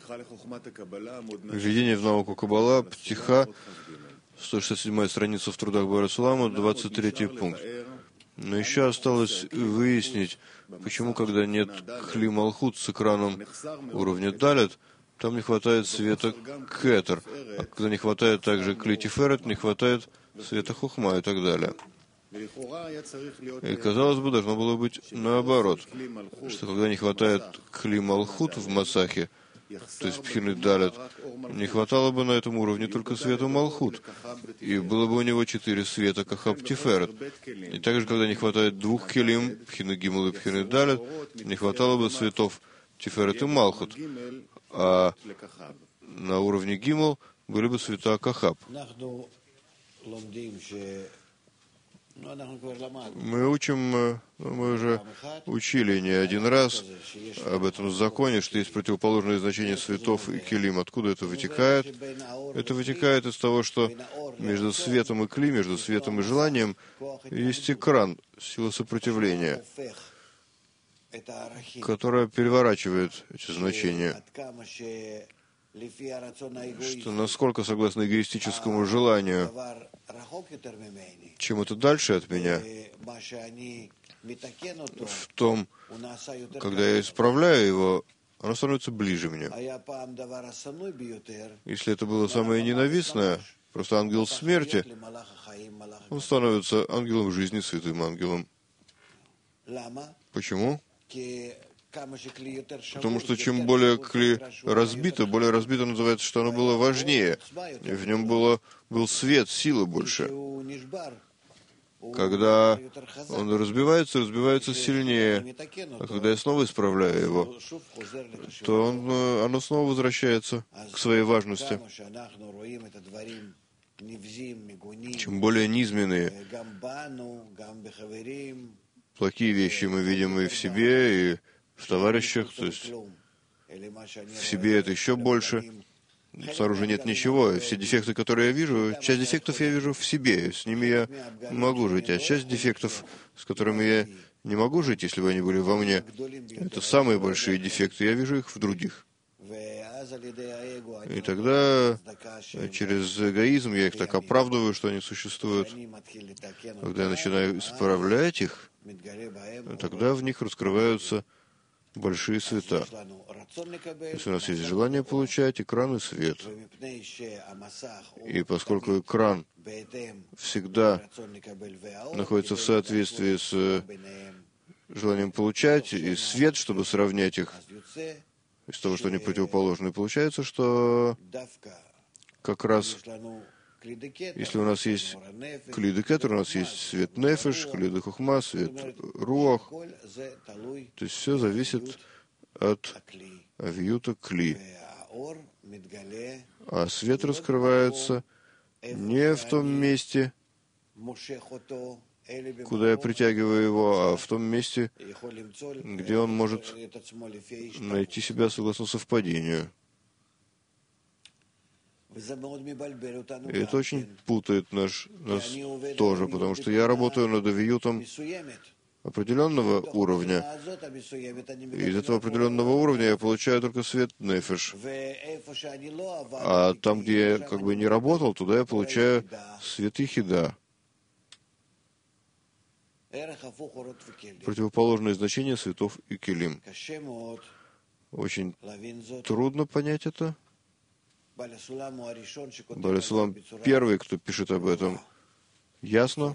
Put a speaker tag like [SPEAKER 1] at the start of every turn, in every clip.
[SPEAKER 1] Введение в науку Каббала, Птиха, 167 страница в трудах Бар-Сулама, 23 пункт. Но еще осталось выяснить, почему, когда нет Кли Малхут с экраном уровня Далет, там не хватает света Кетер, а когда не хватает также Кли Тиферет, не хватает света Хухма и так далее. И, казалось бы, должно было быть наоборот, что когда не хватает Кли Малхут в Масахе, то есть Пхины Далет, не хватало бы на этом уровне только света Малхут, и было бы у него 4 света Кахаб Тиферет. И также, когда не хватает 2 Келим, Пхины Гимл и Пхины Далет, не хватало бы светов Тиферет и Малхут, а на уровне Гимл были бы света Кахаб. Мы учим, мы уже учили не один раз об этом законе, что есть противоположное значение светов и келим. Откуда это вытекает? Это вытекает из того, что между светом и кли, между светом и желанием есть экран, сила сопротивления, которая переворачивает эти значения. Что насколько, согласно эгоистическому желанию, чем это дальше от меня, в том, когда я исправляю его, оно становится ближе мне. Если это было самое ненавистное, просто ангел смерти, он становится ангелом жизни, святым ангелом. Почему? Потому что чем более кли разбито называется, что оно было важнее. И в нем был свет, сила больше. Когда он разбивается сильнее. А когда я снова исправляю его, то оно снова возвращается к своей важности. Чем более низменные, плохие вещи мы видим и в себе, и в товарищах, то есть в себе это еще больше. Снаружи нет ничего. И все дефекты, которые я вижу, часть дефектов я вижу в себе, с ними я могу жить. А часть дефектов, с которыми я не могу жить, если бы они были во мне, это самые большие дефекты, я вижу их в других. И тогда через эгоизм я их так оправдываю, что они существуют. Когда я начинаю исправлять их, тогда в них раскрываются большие света. Если у нас есть желание получать экран и свет, и поскольку экран всегда находится в соответствии с желанием получать, и свет, чтобы сравнять их, из того, что они противоположны, получается, что как раз если у нас есть клиды кетер, у нас есть свет нефеш, клиды хухма, свет руах, то есть все зависит от авиюта кли. А свет раскрывается не в том месте, куда я притягиваю его, а в том месте, где он может найти себя согласно совпадению. И это очень путает нас тоже, потому что я работаю над авиютом определенного уровня. И из этого определенного уровня я получаю только свет нефеш. А там, где я как бы не работал, туда я получаю свет ихида. Противоположное значение светов и келим. Очень трудно понять это. Бар-Сулам первый, кто пишет об этом. Ясно?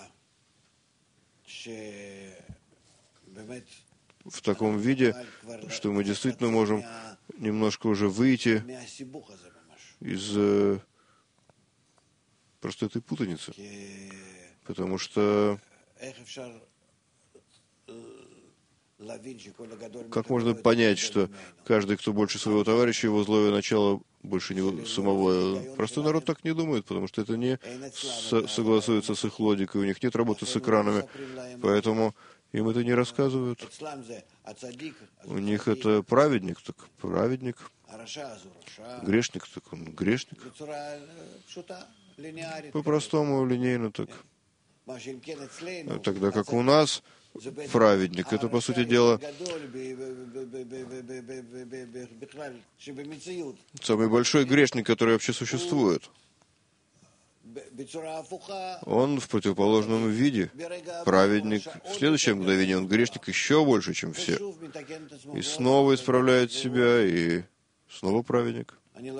[SPEAKER 1] В таком виде, что мы действительно можем немножко уже выйти из просто этой путаницы. Потому что как можно понять, что каждый, кто больше своего товарища, его злое начало больше него самого? Простой народ так не думает, потому что это не согласуется с их логикой, у них нет работы с экранами, поэтому им это не рассказывают. У них это праведник, так праведник, грешник, так он грешник. По-простому, линейно так. Тогда как у нас праведник, это, по сути дела, самый большой грешник, который вообще существует. Он в противоположном виде праведник. В следующее мгновение он грешник еще больше, чем все. И снова исправляет себя, и снова праведник. Я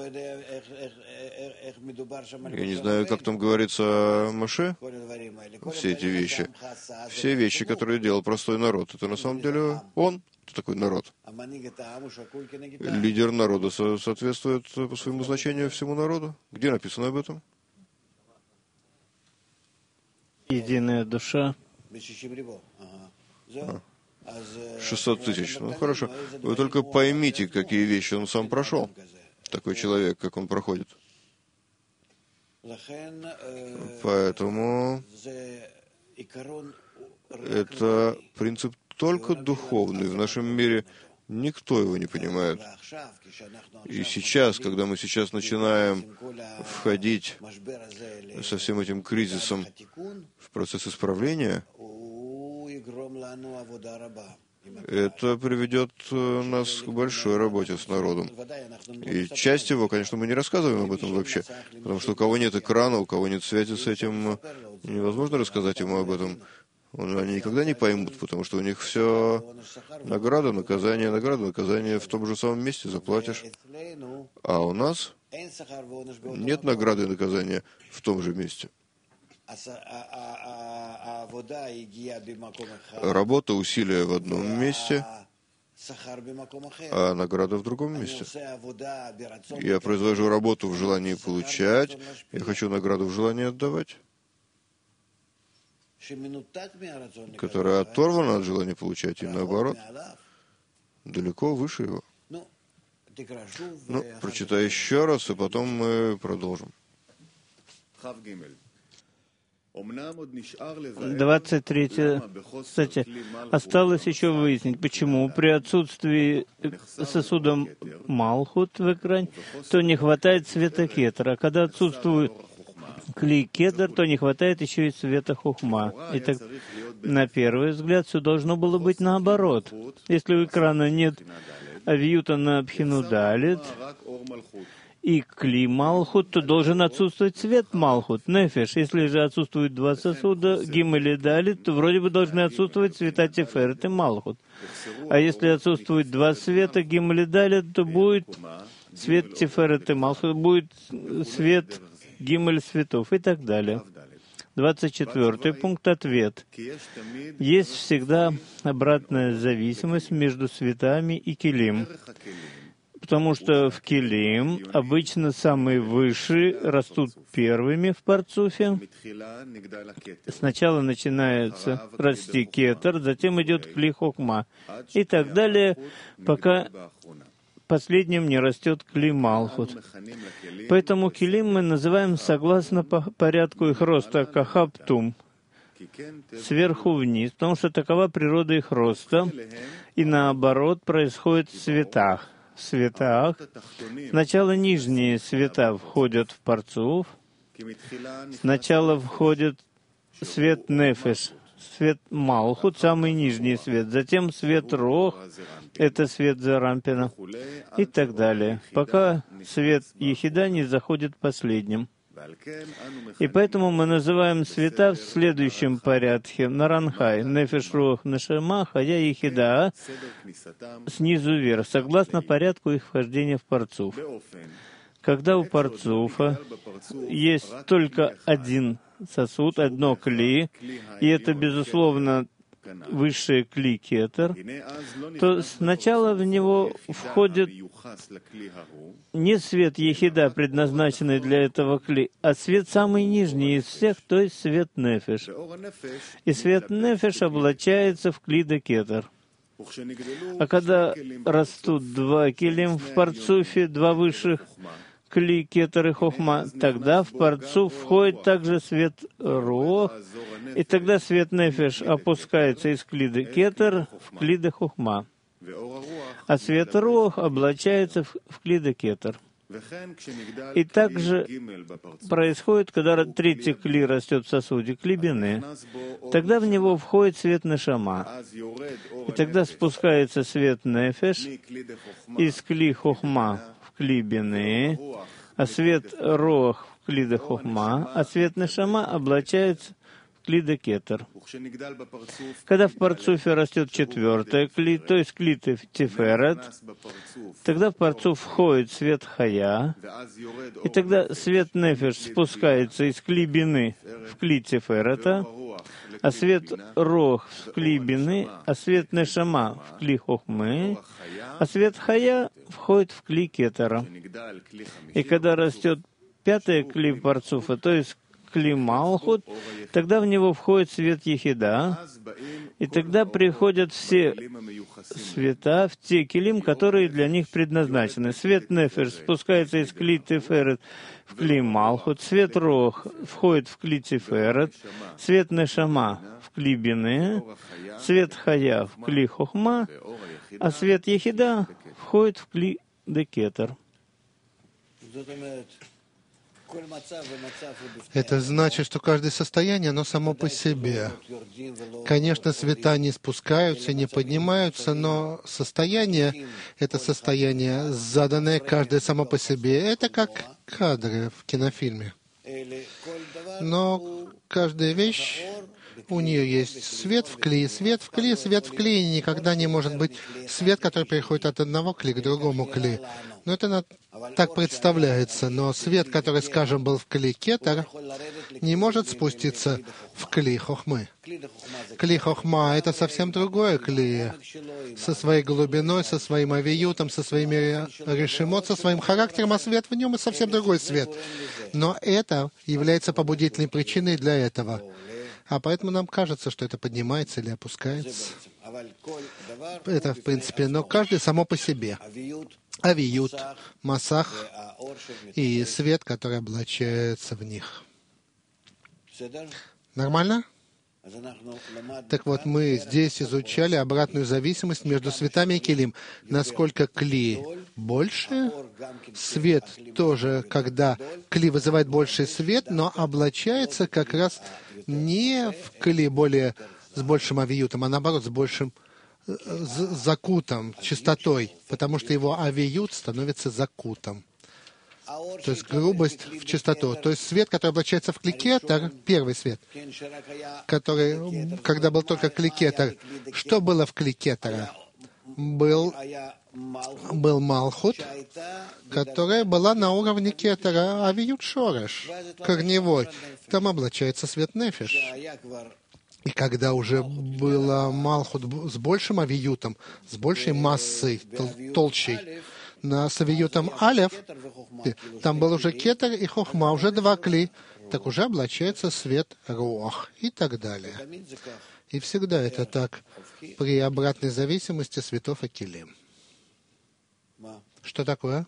[SPEAKER 1] не знаю, как там говорится о Моше. Все эти вещи. Все вещи, которые делал простой народ. Это на самом деле он. Кто такой народ? Лидер народа соответствует по своему значению всему народу. Где написано об этом?
[SPEAKER 2] Единая душа.
[SPEAKER 1] 600 тысяч. Ну хорошо. Вы только поймите, какие вещи он сам прошел. Такой человек, как он проходит. Поэтому это принцип только духовный. В нашем мире никто его не понимает. И сейчас, когда мы сейчас начинаем входить со всем этим кризисом в процесс исправления, это приведет нас к большой работе с народом. И часть его, конечно, мы не рассказываем об этом вообще, потому что у кого нет экрана, у кого нет связи с этим, невозможно рассказать ему об этом. Они никогда не поймут, потому что у них все награда, наказание в том же самом месте заплатишь. А у нас нет награды и наказания в том же месте. Работа, усилия в одном месте, а награда в другом месте. Я произвожу работу в желании получать, я хочу награду в желании отдавать, которая оторвана от желания получать, и наоборот, далеко выше его. Ну, прочитай еще раз, и потом мы продолжим.
[SPEAKER 2] 23. Кстати, осталось еще выяснить, почему при отсутствии сосуда Малхут в экране, то не хватает света кетера. А когда отсутствует кли кетер, то не хватает еще и света хухма. Итак, на первый взгляд, все должно было быть наоборот. Если у экрана нет авиюта на Бхину Далит и кли Малхут, то должен отсутствовать свет Малхут, нефеш. Если же отсутствуют два сосуда, Гимель и Далит, то вроде бы должны отсутствовать света Тиферет и Малхут. А если отсутствуют два света, Гимель и Далит, то будет свет Тиферет и Малхут, будет свет Гимель светов и так далее. 24 пункт, ответ. Есть всегда обратная зависимость между светами и килим. Потому что в килим обычно самые высшие растут первыми в парцуфе. Сначала начинается расти кетер, затем идет кли хокма и так далее, пока последним не растет кли малхут. Поэтому килим мы называем согласно порядку их роста кахаптум, сверху вниз, потому что такова природа их роста, и наоборот происходит в светах. В светах сначала нижние света входят в парцуф, сначала входит свет нефеш, свет малхут, самый нижний свет, затем свет рох, это свет зарампина, и так далее, пока свет ехида не заходит последним. И поэтому мы называем света в следующем порядке. Наранхай, нефеш, рох, нешема, хая ехида, снизу вверх, согласно порядку их вхождения в парцуф. Когда у парцуфа есть только один сосуд, одно кли, и это, безусловно, высшее кли кетер, то сначала в него входит не свет ехида, предназначенный для этого кли, а свет самый нижний из всех, то есть свет нефеш. И свет нефеш облачается в кли да кетер. А когда растут два килим в парцуфе, два высших, кли, кетер и хохма, тогда в парцуф входит также свет рох, и тогда свет нефеш опускается из клида кетер в клида хохма, а свет рох облачается в клида кетер. И также происходит, когда третий кли растет в сосуде, кли бины. Тогда в него входит свет нешама. И тогда спускается свет нефеш из кли хохма в кли бины, а свет рох в кли де хохма, а свет нешама облачается кли де кетер. Когда в парцуфе растет четвертая кли, то есть кли тиферет, тогда в парцуф входит свет хая, и тогда свет нефеш спускается из кли бины в кли тиферета, а свет рох в кли бины, а свет нешама в кли хохмы, а свет хая входит в кли кетера. И когда растет пятая кли парцуфа, то есть кли малхут, тогда в него входит свет ехида, и тогда приходят все света в те килим, которые для них предназначены. Свет нефеш спускается из кли тиферет в кли малхут, свет рох входит в кли тиферет, свет нешама в кли бины, свет хая в кли хохма, а свет ехида входит в кли декетер.
[SPEAKER 3] Это значит, что каждое состояние, оно само по себе. Конечно, света не спускаются, не поднимаются, но состояние — это состояние, заданное каждое само по себе. Это как кадры в кинофильме. Но каждая вещь, у нее есть свет в кли, свет в кли, свет в кли, и никогда не может быть свет, который переходит от одного кли к другому кли. Но это так представляется. Но свет, который, скажем, был в кли кетер, не может спуститься в кли хохмы. Кли хохма — это совсем другое кли, со своей глубиной, со своим авиютом, со своими решимот, со своим характером, а свет в нем — и совсем другой свет. Но это является побудительной причиной для этого. А поэтому нам кажется, что это поднимается или опускается. Это, в принципе, но каждый само по себе. Авиют, масах и свет, который облачается в них. Нормально? Так вот, мы здесь изучали обратную зависимость между светами и килим. Насколько кли больше, свет тоже, когда кли вызывает больший свет, но облачается как раз не в кли с большим авиютом, а наоборот, с большим закутом, чистотой, потому что его авиют становится закутом. То есть грубость в чистоту. То есть свет, который облачается в кликетер, первый свет, который, когда был только кликетер, что было в кликетере? Был Малхут, которая была на уровне кетера, авиют шореш, корневой. Там облачается свет нефеш. И когда уже было Малхут с большим авиютом, с большей массой, толщей, с авиютом Алев, там был уже кетер и хохма, уже два кли, так уже облачается свет руах и так далее. И всегда это так при обратной зависимости светов и килим. Что такое?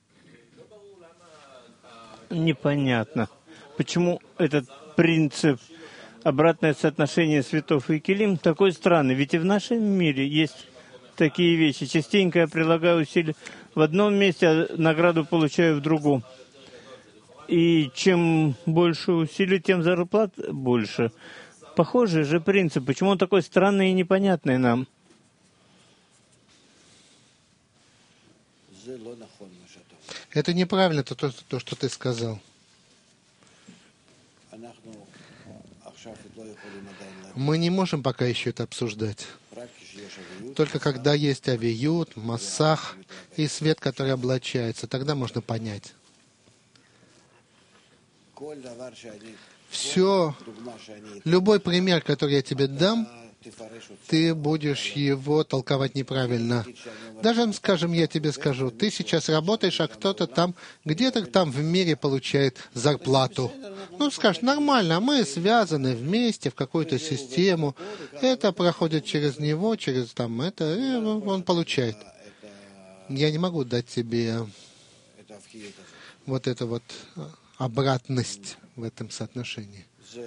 [SPEAKER 2] Непонятно. Почему этот принцип обратное соотношение светов и килим такой странный. Ведь и в нашем мире есть такие вещи. Частенько я прилагаю усилия в одном месте, а награду получаю в другом. И чем больше усилий, тем зарплат больше. Похожий же принцип. Почему он такой странный и непонятный нам?
[SPEAKER 3] Это неправильно, то, что ты сказал. Мы не можем пока еще это обсуждать. Только когда есть авиют, массах и свет, который облачается, тогда можно понять. Все, любой пример, который я тебе дам, ты будешь его толковать неправильно. Даже, скажем, я тебе скажу, ты сейчас работаешь, а кто-то там, где-то там в мире получает зарплату. Ну, скажешь, нормально, мы связаны вместе в какую-то систему, это проходит через него, через там это, и он получает. Я не могу дать тебе вот эту вот обратность в этом соотношении.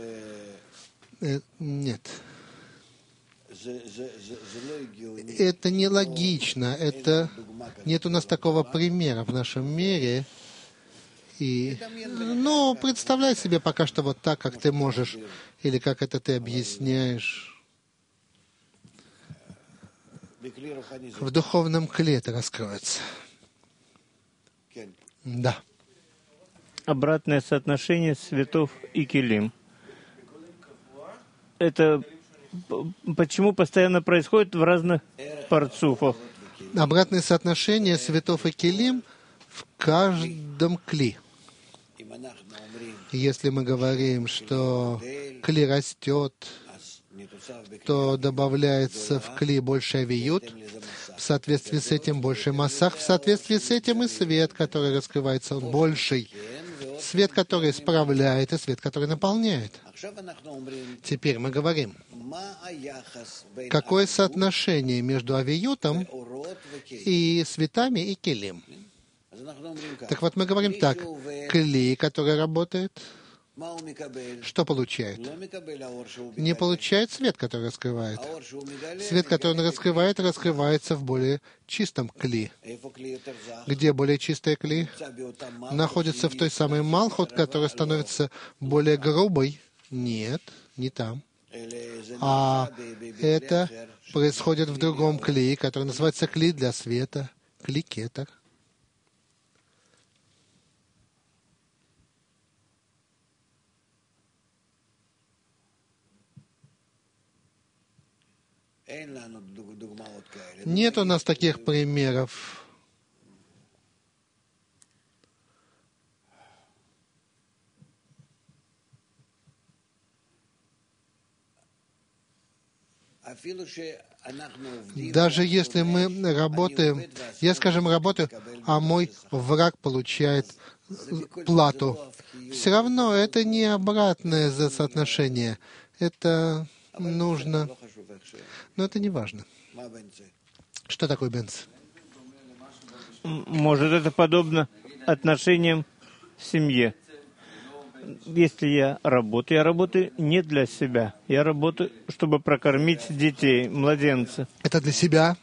[SPEAKER 3] Нет. Это нелогично. Нет у нас такого примера в нашем мире, И, ну, представляй себе пока что вот так, как ты можешь, или как это ты объясняешь. В духовном кле это раскроется. Да.
[SPEAKER 2] Обратное соотношение светов и килим. Это почему постоянно происходит в разных парцуфах?
[SPEAKER 3] Обратное соотношение светов и килим в каждом кли. Если мы говорим, что кли растет, то добавляется в кли больше авиют, в соответствии с этим больше массах, в соответствии с этим и свет, который раскрывается, он больший. Свет, который исправляет, и свет, который наполняет. Теперь мы говорим, какое соотношение между авиютом и светами и килим. Так вот, мы говорим так, кли, который работает, что получает? Не получает свет, который раскрывает. Свет, который он раскрывает, раскрывается в более чистом кли. Где более чистая кли? Находится в той самой малхут, которая становится более грубой. Нет, не там. А это происходит в другом кли, который называется кли для света, кли кетер. Нет у нас таких примеров. Даже если мы работаем, я, скажем, работаю, а мой враг получает плату, все равно это не обратное соотношение. Это нужно, но это не важно. Что такое бенц?
[SPEAKER 2] Может, это подобно отношениям в семье. Если я работаю не для себя. Я работаю, чтобы прокормить детей, младенца.
[SPEAKER 3] Это для себя?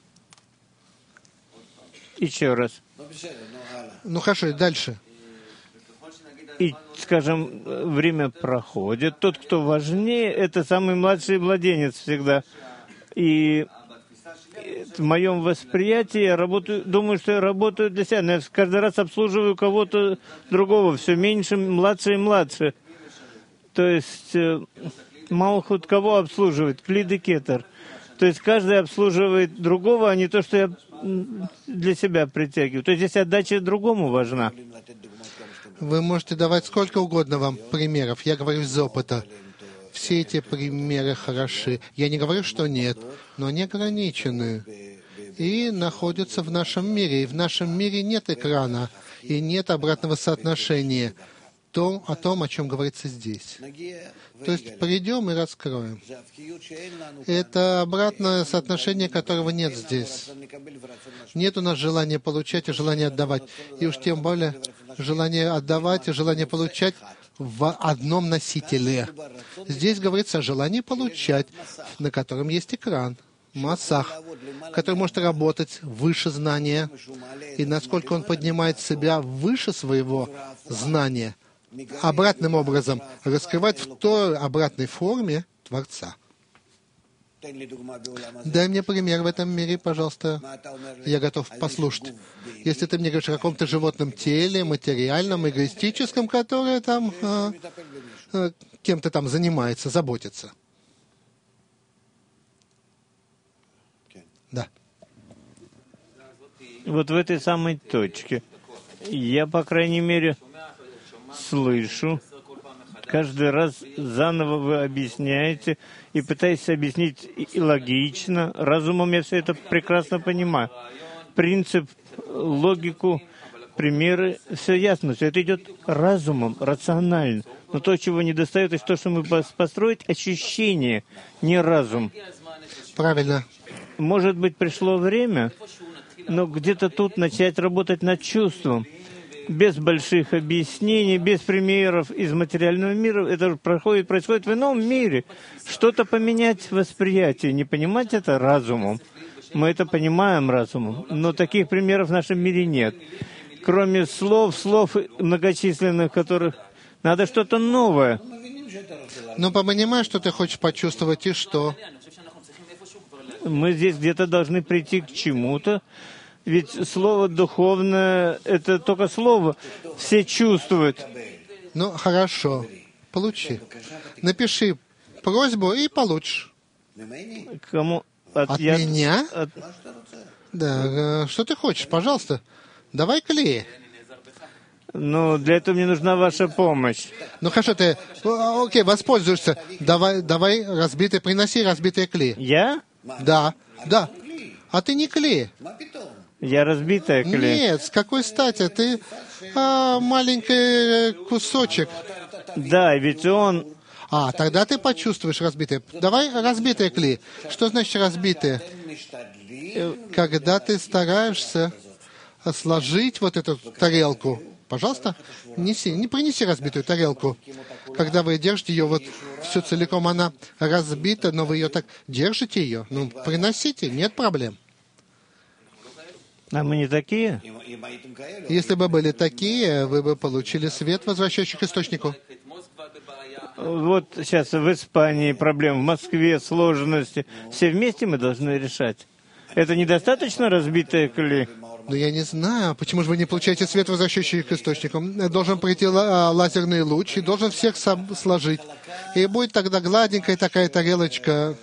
[SPEAKER 2] Еще раз.
[SPEAKER 3] Ну хорошо, и дальше.
[SPEAKER 2] И, скажем, время проходит. Тот, кто важнее, это самый младший младенец всегда. И в моем восприятии я думаю, что я работаю для себя. Но я каждый раз обслуживаю кого-то другого, все меньше, младше и младше. То есть Малхут кого обслуживает? Клид и кетер. То есть каждый обслуживает другого, а не то, что я для себя притягиваю. То есть здесь отдача другому важна.
[SPEAKER 3] Вы можете давать сколько угодно вам примеров. Я говорю из опыта. Все эти примеры хороши. Я не говорю, что нет, но они ограничены. И находятся в нашем мире. И в нашем мире нет экрана. И нет обратного соотношения. О том, о чем говорится здесь. То есть придем и раскроем. Это обратное соотношение, которого нет здесь. Нет у нас желания получать и желания отдавать. И уж тем более желание отдавать и желание получать в одном носителе. Здесь говорится о желании получать, на котором есть экран, массах, который может работать выше знания. И насколько он поднимает себя выше своего знания, обратным образом раскрывать в той обратной форме Творца. Дай мне пример в этом мире, пожалуйста. Я готов послушать. Если ты мне говоришь о каком-то животном теле, материальном, эгоистическом, которое там кем-то там занимается, заботится. Да.
[SPEAKER 2] Вот в этой самой точке я, по крайней мере, слышу, каждый раз заново вы объясняете и пытаетесь объяснить и логично. Разумом я все это прекрасно понимаю. Принцип, логику, примеры, все ясно. Все это идет разумом, рационально. Но то, чего не достает, это то, что мы построить ощущение, не разум.
[SPEAKER 3] Правильно.
[SPEAKER 2] Может быть, пришло время, но где-то тут начать работать над чувством. Без больших объяснений, без примеров из материального мира. Это происходит в ином мире. Что-то поменять в восприятии. Не понимать это разумом. Мы это понимаем разумом. Но таких примеров в нашем мире нет. кроме слов многочисленных, которых надо что-то новое.
[SPEAKER 3] Ну, понимаешь, что ты хочешь почувствовать и что?
[SPEAKER 2] Мы здесь где-то должны прийти к чему-то, ведь слово духовное — это только слово, все чувствуют.
[SPEAKER 3] Ну, хорошо, получи. Напиши просьбу и получишь.
[SPEAKER 2] Кому?
[SPEAKER 3] От меня? Да, что ты хочешь, пожалуйста. Давай клей.
[SPEAKER 2] Ну, для этого мне нужна ваша помощь.
[SPEAKER 3] Ну, хорошо, ты, окей, воспользуешься. Давай, приноси разбитые клей.
[SPEAKER 2] Я?
[SPEAKER 3] Да. А ты не клей.
[SPEAKER 2] Я разбитая клей.
[SPEAKER 3] Нет, с какой стати? Ты маленький кусочек.
[SPEAKER 2] Да, ведь он...
[SPEAKER 3] Тогда ты почувствуешь разбитые. Давай разбитые клей. Что значит разбитые? Когда ты стараешься сложить вот эту тарелку. Пожалуйста, не принеси разбитую тарелку. Когда вы держите ее вот всю целиком, она разбита, но вы ее так держите ее. Ну, приносите, нет проблем.
[SPEAKER 2] А мы не такие?
[SPEAKER 3] Если бы были такие, вы бы получили свет, возвращающий к источнику.
[SPEAKER 2] Вот сейчас в Испании проблемы, в Москве сложности. Все вместе мы должны решать. Это недостаточно разбитая клей?
[SPEAKER 3] Ну, я не знаю, почему же вы не получаете свет, возвращающий к источнику. Должен прийти лазерный луч и должен всех сложить. И будет тогда гладенькая такая тарелочка,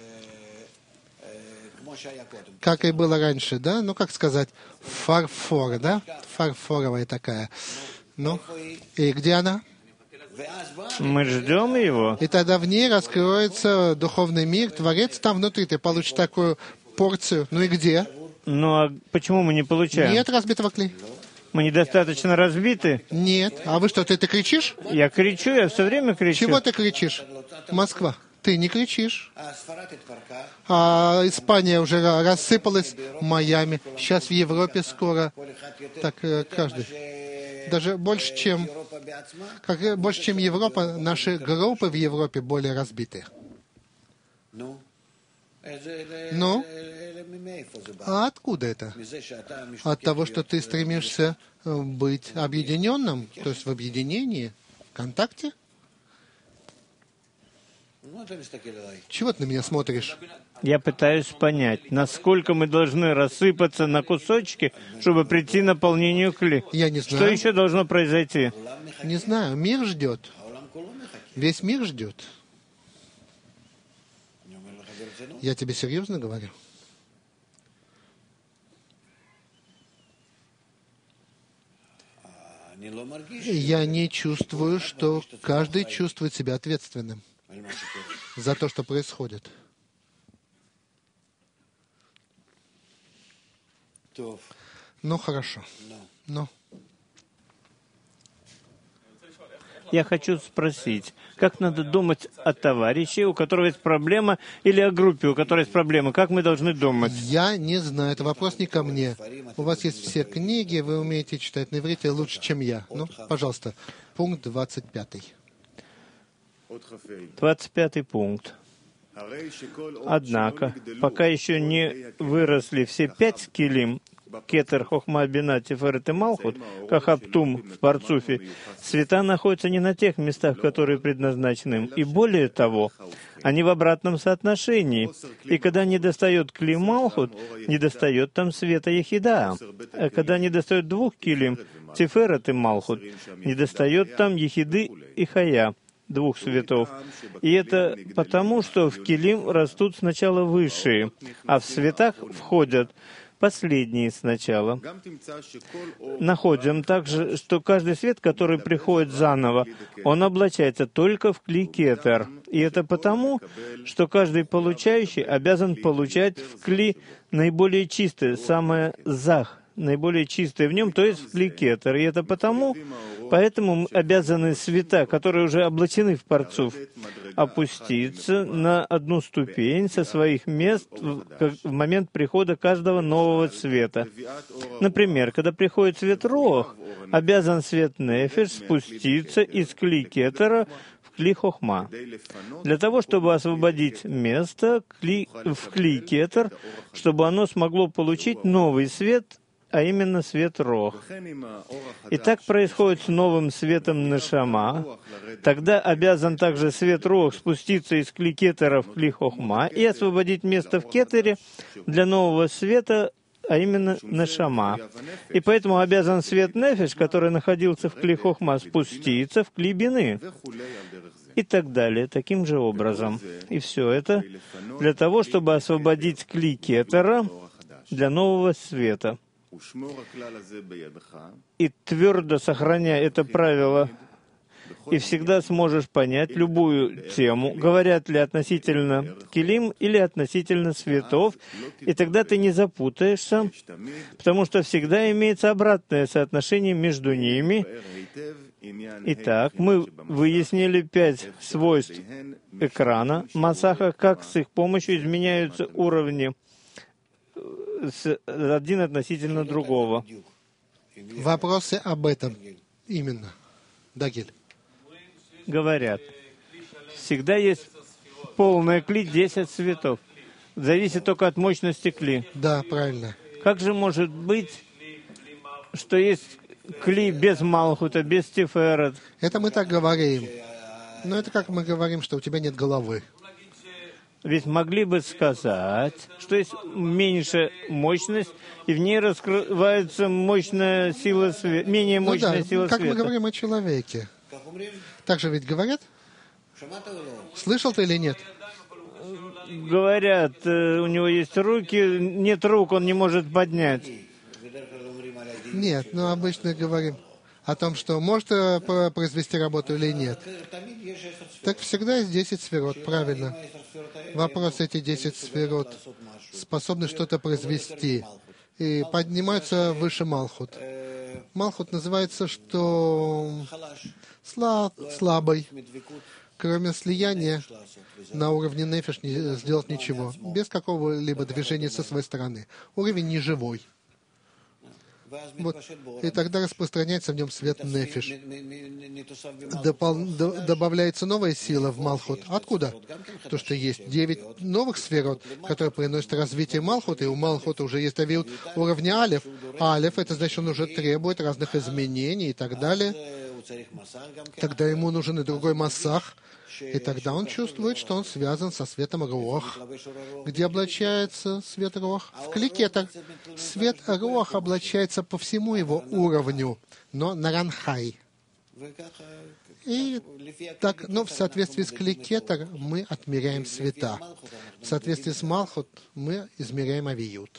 [SPEAKER 3] как и было раньше, да? Ну, как сказать, фарфор, да? Фарфоровая такая. Ну, и где она?
[SPEAKER 2] Мы ждем его.
[SPEAKER 3] И тогда в ней раскроется духовный мир, Творец там внутри. Ты получишь такую порцию. Ну и где?
[SPEAKER 2] Ну, а почему мы не получаем?
[SPEAKER 3] Нет разбитого клея.
[SPEAKER 2] Мы недостаточно разбиты?
[SPEAKER 3] Нет. А вы что, ты кричишь?
[SPEAKER 2] Я кричу, я все время кричу.
[SPEAKER 3] Чего ты кричишь? Москва. Ты не кричишь. А Испания уже рассыпалась, Майами. Сейчас в Европе скоро. Так, каждый. Даже больше, чем Европа, наши группы в Европе более разбиты. Ну? А откуда это? От того, что ты стремишься быть объединенным, то есть в объединении, в контакте? Чего ты на меня смотришь?
[SPEAKER 2] Я пытаюсь понять, насколько мы должны рассыпаться на кусочки, чтобы прийти к наполнению клея.
[SPEAKER 3] Я не знаю.
[SPEAKER 2] Что еще должно произойти?
[SPEAKER 3] Не знаю. Мир ждет. Весь мир ждет. Я тебе серьезно говорю? Я не чувствую, что каждый чувствует себя ответственным за то, что происходит. Ну, хорошо. Ну.
[SPEAKER 2] Я хочу спросить, как надо думать о товарище, у которого есть проблема, или о группе, у которой есть проблема? Как мы должны думать?
[SPEAKER 3] Я не знаю, это вопрос не ко мне. У вас есть все книги, вы умеете читать на иврите лучше, чем я. Ну, пожалуйста, пункт 25.
[SPEAKER 2] 25 пункт. Однако, пока еще не выросли все 5 килим, Кетер, Хохма, Бина, Тиферет и Малхут, как Аптум в Парцуфе, света находятся не на тех местах, которые предназначены им. И более того, они в обратном соотношении. И когда недостает Кли Малхут, недостает там света Ехида. А когда недостает 2 килим, Тиферет и Малхут, недостает там Ехиды и Хая, 2 светов. И это потому, что в килим растут сначала высшие, а в светах входят последние сначала. Находим также, что каждый свет, который приходит заново, он облачается только в кли кетер. И это потому, что каждый получающий обязан получать в кли наиболее чистое, самое зах, наиболее чистое в нем, то есть в кли кетер. И это поэтому мы обязаны света, которые уже облачены в парцуф, опуститься на одну ступень со своих мест в момент прихода каждого нового цвета. Например, когда приходит свет Рох, обязан свет Нефеш спуститься из кли кетера в кли Хохма. Для того, чтобы освободить место в кли кетер, чтобы оно смогло получить новый свет, а именно свет Рох. И так происходит с новым светом Нешама. Тогда обязан также свет Рох спуститься из кли кетера в кли хохма и освободить место в кетере для нового света, а именно Нешама. И поэтому обязан свет Нефеш, который находился в кли хохма, спуститься в кли бины. И так далее, таким же образом. И все это для того, чтобы освободить кли кетера для нового света. И твердо сохраняя это правило, и всегда сможешь понять любую тему, говорят ли относительно килим или относительно светов, и тогда ты не запутаешься, потому что всегда имеется обратное соотношение между ними. Итак, мы выяснили 5 свойств экрана Масаха, как с их помощью изменяются уровни один относительно другого.
[SPEAKER 3] Вопросы об этом именно. Да, Гиль?
[SPEAKER 2] Говорят, всегда есть полная кли 10 цветов. Зависит только от мощности кли.
[SPEAKER 3] Да, правильно.
[SPEAKER 2] Как же может быть, что есть кли без Малхута, без Тиферет?
[SPEAKER 3] Это мы так говорим. Но это как мы говорим, что у тебя нет головы.
[SPEAKER 2] Ведь могли бы сказать, что есть меньшая мощность, и в ней раскрывается мощная сила света, менее мощная сила
[SPEAKER 3] как
[SPEAKER 2] света.
[SPEAKER 3] Мы говорим о человеке. Так же ведь говорят? Слышал ты или нет?
[SPEAKER 2] Говорят, у него есть руки, нет рук, он не может поднять.
[SPEAKER 3] Нет, но обычно говорим о том, что может произвести работу или нет. Так всегда есть 10 сферот, правильно. Вопрос, эти 10 сферот способны что-то произвести и поднимаются выше Малхут. Малхут называется, что слабый. Кроме слияния на уровне нефиш не сделать ничего, без какого-либо движения со своей стороны. Уровень неживой. Вот. И тогда распространяется в нем свет нефиш. Добавляется новая сила в Малхут. Откуда? То, что есть 9 новых сферот, которые приносят развитие Малхута, и у Малхута уже есть авиут уровня Алеф. А Алеф, это значит, он уже требует разных изменений и так далее. Тогда ему нужен и другой массах, и тогда он чувствует, что он связан со светом Руах. Где облачается свет Руах? В кли кетер. Свет Руах облачается по всему его уровню, но на Ранхай. И так, но в соответствии с кли кетер мы отмеряем света. В соответствии с Малхут мы измеряем авиют.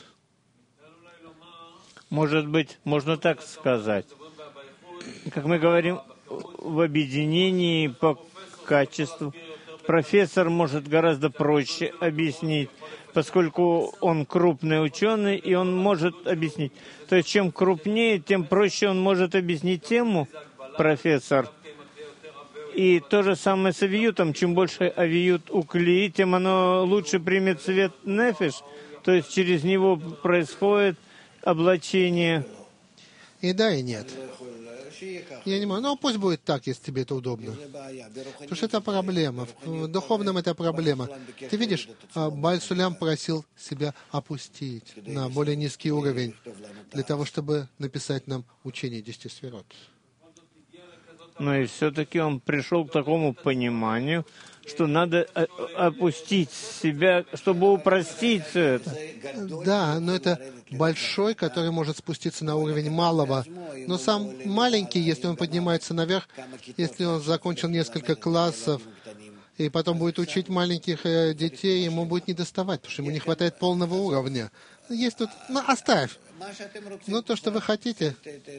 [SPEAKER 2] Может быть, можно так сказать. Как мы говорим, в объединении по качеству. Профессор может гораздо проще объяснить, поскольку он крупный ученый, и он может объяснить. То есть, чем крупнее, тем проще он может объяснить тему, профессор. И то же самое с авиютом. Чем больше авиют у клеи, тем оно лучше примет цвет нефиш, то есть через него происходит облачение.
[SPEAKER 3] И да, и нет. Я не могу. Ну, пусть будет так, если тебе это удобно. Потому что это проблема. В духовном это проблема. Ты видишь, Бааль Сулям просил себя опустить на более низкий уровень, для того, чтобы написать нам учение 10 сферот.
[SPEAKER 2] Но и все-таки он пришел к такому пониманию, что надо опустить себя, чтобы упростить все это.
[SPEAKER 3] Да, но это большой, который может спуститься на уровень малого. Но сам маленький, если он поднимается наверх, если он закончил несколько классов, и потом будет учить маленьких детей, ему будет недоставать, потому что ему не хватает полного уровня. Есть тут... Ну, оставь. Но то, что вы хотите,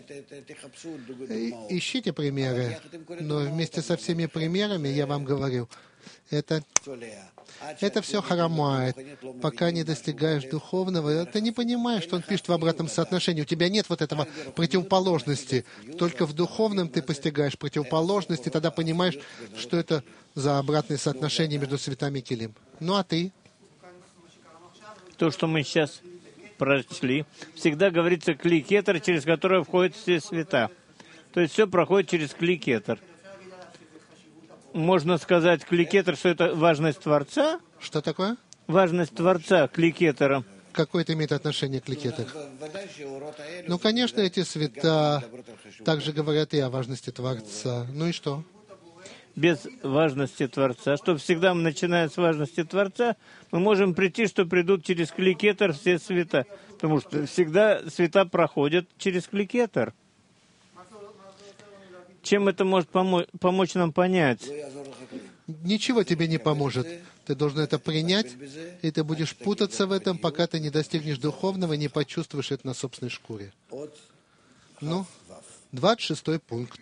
[SPEAKER 3] ищите примеры. Но вместе со всеми примерами, я вам говорю, это все харамает. Пока не достигаешь духовного, ты не понимаешь, что он пишет в обратном соотношении. У тебя нет вот этого противоположности. Только в духовном ты постигаешь противоположности, тогда понимаешь, что это за обратное соотношение между цветами килим. Ну а ты?
[SPEAKER 2] То, что мы сейчас прочли, всегда говорится кли кетер, через которое входят все света. То есть все проходит через кли кетер. Можно сказать кли кетер, что это важность Творца.
[SPEAKER 3] Что такое?
[SPEAKER 2] Важность Творца кли кетера.
[SPEAKER 3] какое это имеет отношение к Ликетер? Ну, конечно, эти света также говорят и о важности Творца. Ну и что?
[SPEAKER 2] Без важности Творца, что всегда начиная с важности Творца, мы можем прийти, что придут через Кликетер все света, потому что всегда света проходят через Кликетер. Чем это может помочь нам понять?
[SPEAKER 3] Ничего тебе не поможет. Ты должен это принять, и ты будешь путаться в этом, пока ты не достигнешь духовного и не почувствуешь это на собственной шкуре. Ну, 26 пункт.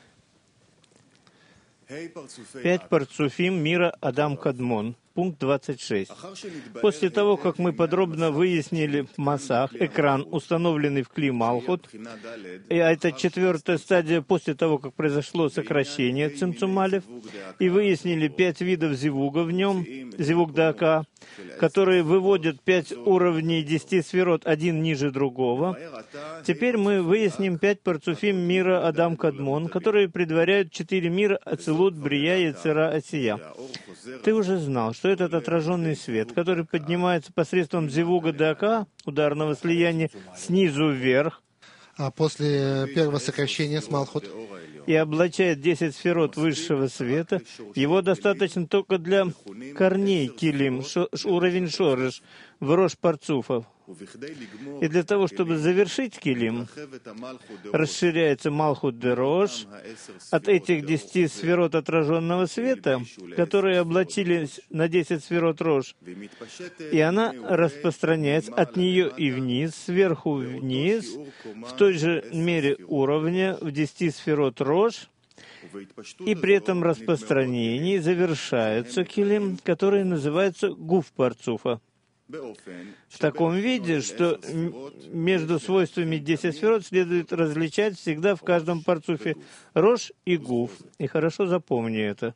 [SPEAKER 2] 5 парцуфим мира Адам Кадмон. Пункт 26. После того, как мы подробно выяснили в Масах экран, установленный в Кли Малхут, и это 4-я стадия после того, как произошло сокращение Цимцум Алеф, и выяснили 5 видов зивуга в нем, зивуг дака, которые выводят 5 уровней 10 сферот, один ниже другого. Теперь мы выясним 5 парцуфим мира Адам Кадмон, которые предваряют 4 мира Ацилут, Брия, Яцера, Асия. Ты уже знал, что этот отраженный свет, который поднимается посредством зивуга дака, ударного слияния, снизу вверх,
[SPEAKER 3] А после первого сокращения с Малхут
[SPEAKER 2] и облачает 10 сферот высшего света, его достаточно только для корней килим, уровень шорыш, в рош парцуфов. И для того, чтобы завершить килим, расширяется Малхут де Рош от этих 10 сферот отраженного света, которые облачились на 10 сферот Рош, и она распространяется от нее и вниз, сверху вниз, в той же мере уровня в 10 сферот Рош, и при этом распространении завершаются килим, которые называются гуф парцуфа. В таком виде, что между свойствами 10 сферот следует различать всегда в каждом парцуфе рош и гуф. И хорошо запомни это.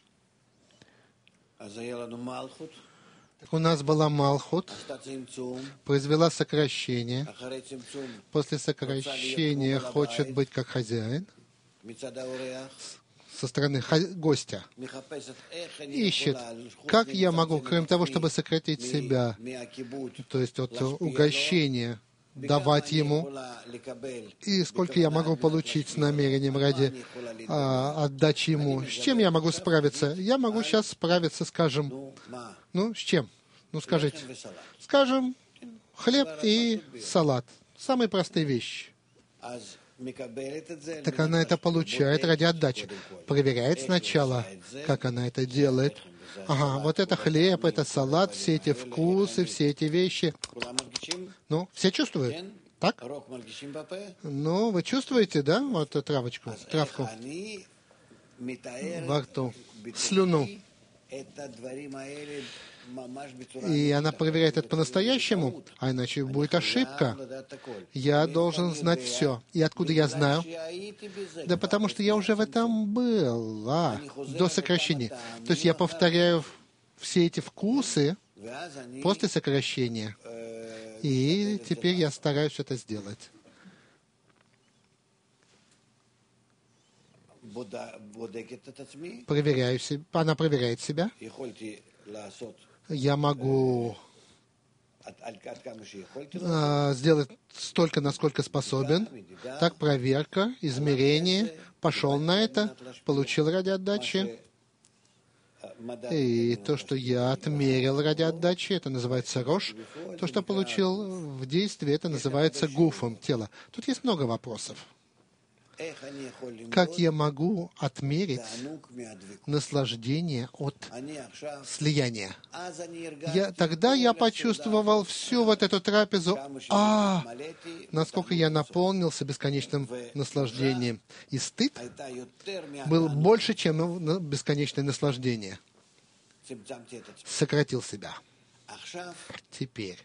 [SPEAKER 3] у нас была Малхут, произвела сокращение. После сокращения хочет быть как хозяин. Со стороны гостя, ищет, как я могу, кроме того, чтобы сократить себя, то есть от угощения, давать ему, и сколько я могу получить с намерением ради отдачи ему. С чем я могу справиться? Я могу сейчас справиться, скажем, с чем? Скажите. Скажем, хлеб и салат. Самые простые вещи. Так она это получает ради отдачи. Проверяет сначала, как она это делает. Ага, вот это хлеб, это салат, все эти вкусы, все эти вещи. Все чувствуют? Так? Вы чувствуете, да, вот эту травку во рту, слюну. И она проверяет это по-настоящему, а иначе будет ошибка. Я должен знать все. И откуда я знаю? Да потому что я уже в этом был, до сокращения. То есть я повторяю все эти вкусы после сокращения. И теперь я стараюсь это сделать. Проверяю себя. Она проверяет себя. Я могу сделать столько, насколько способен. Так, проверка, измерение. Пошел на это, получил ради отдачи. И то, что я отмерил ради отдачи, это называется рош. То, что получил в действии, это называется гуфом, тело. Тут есть много вопросов. Как я могу отмерить наслаждение от слияния? Тогда я почувствовал всю вот эту трапезу, насколько я наполнился бесконечным наслаждением. И стыд был больше, чем бесконечное наслаждение. Сократил себя. Теперь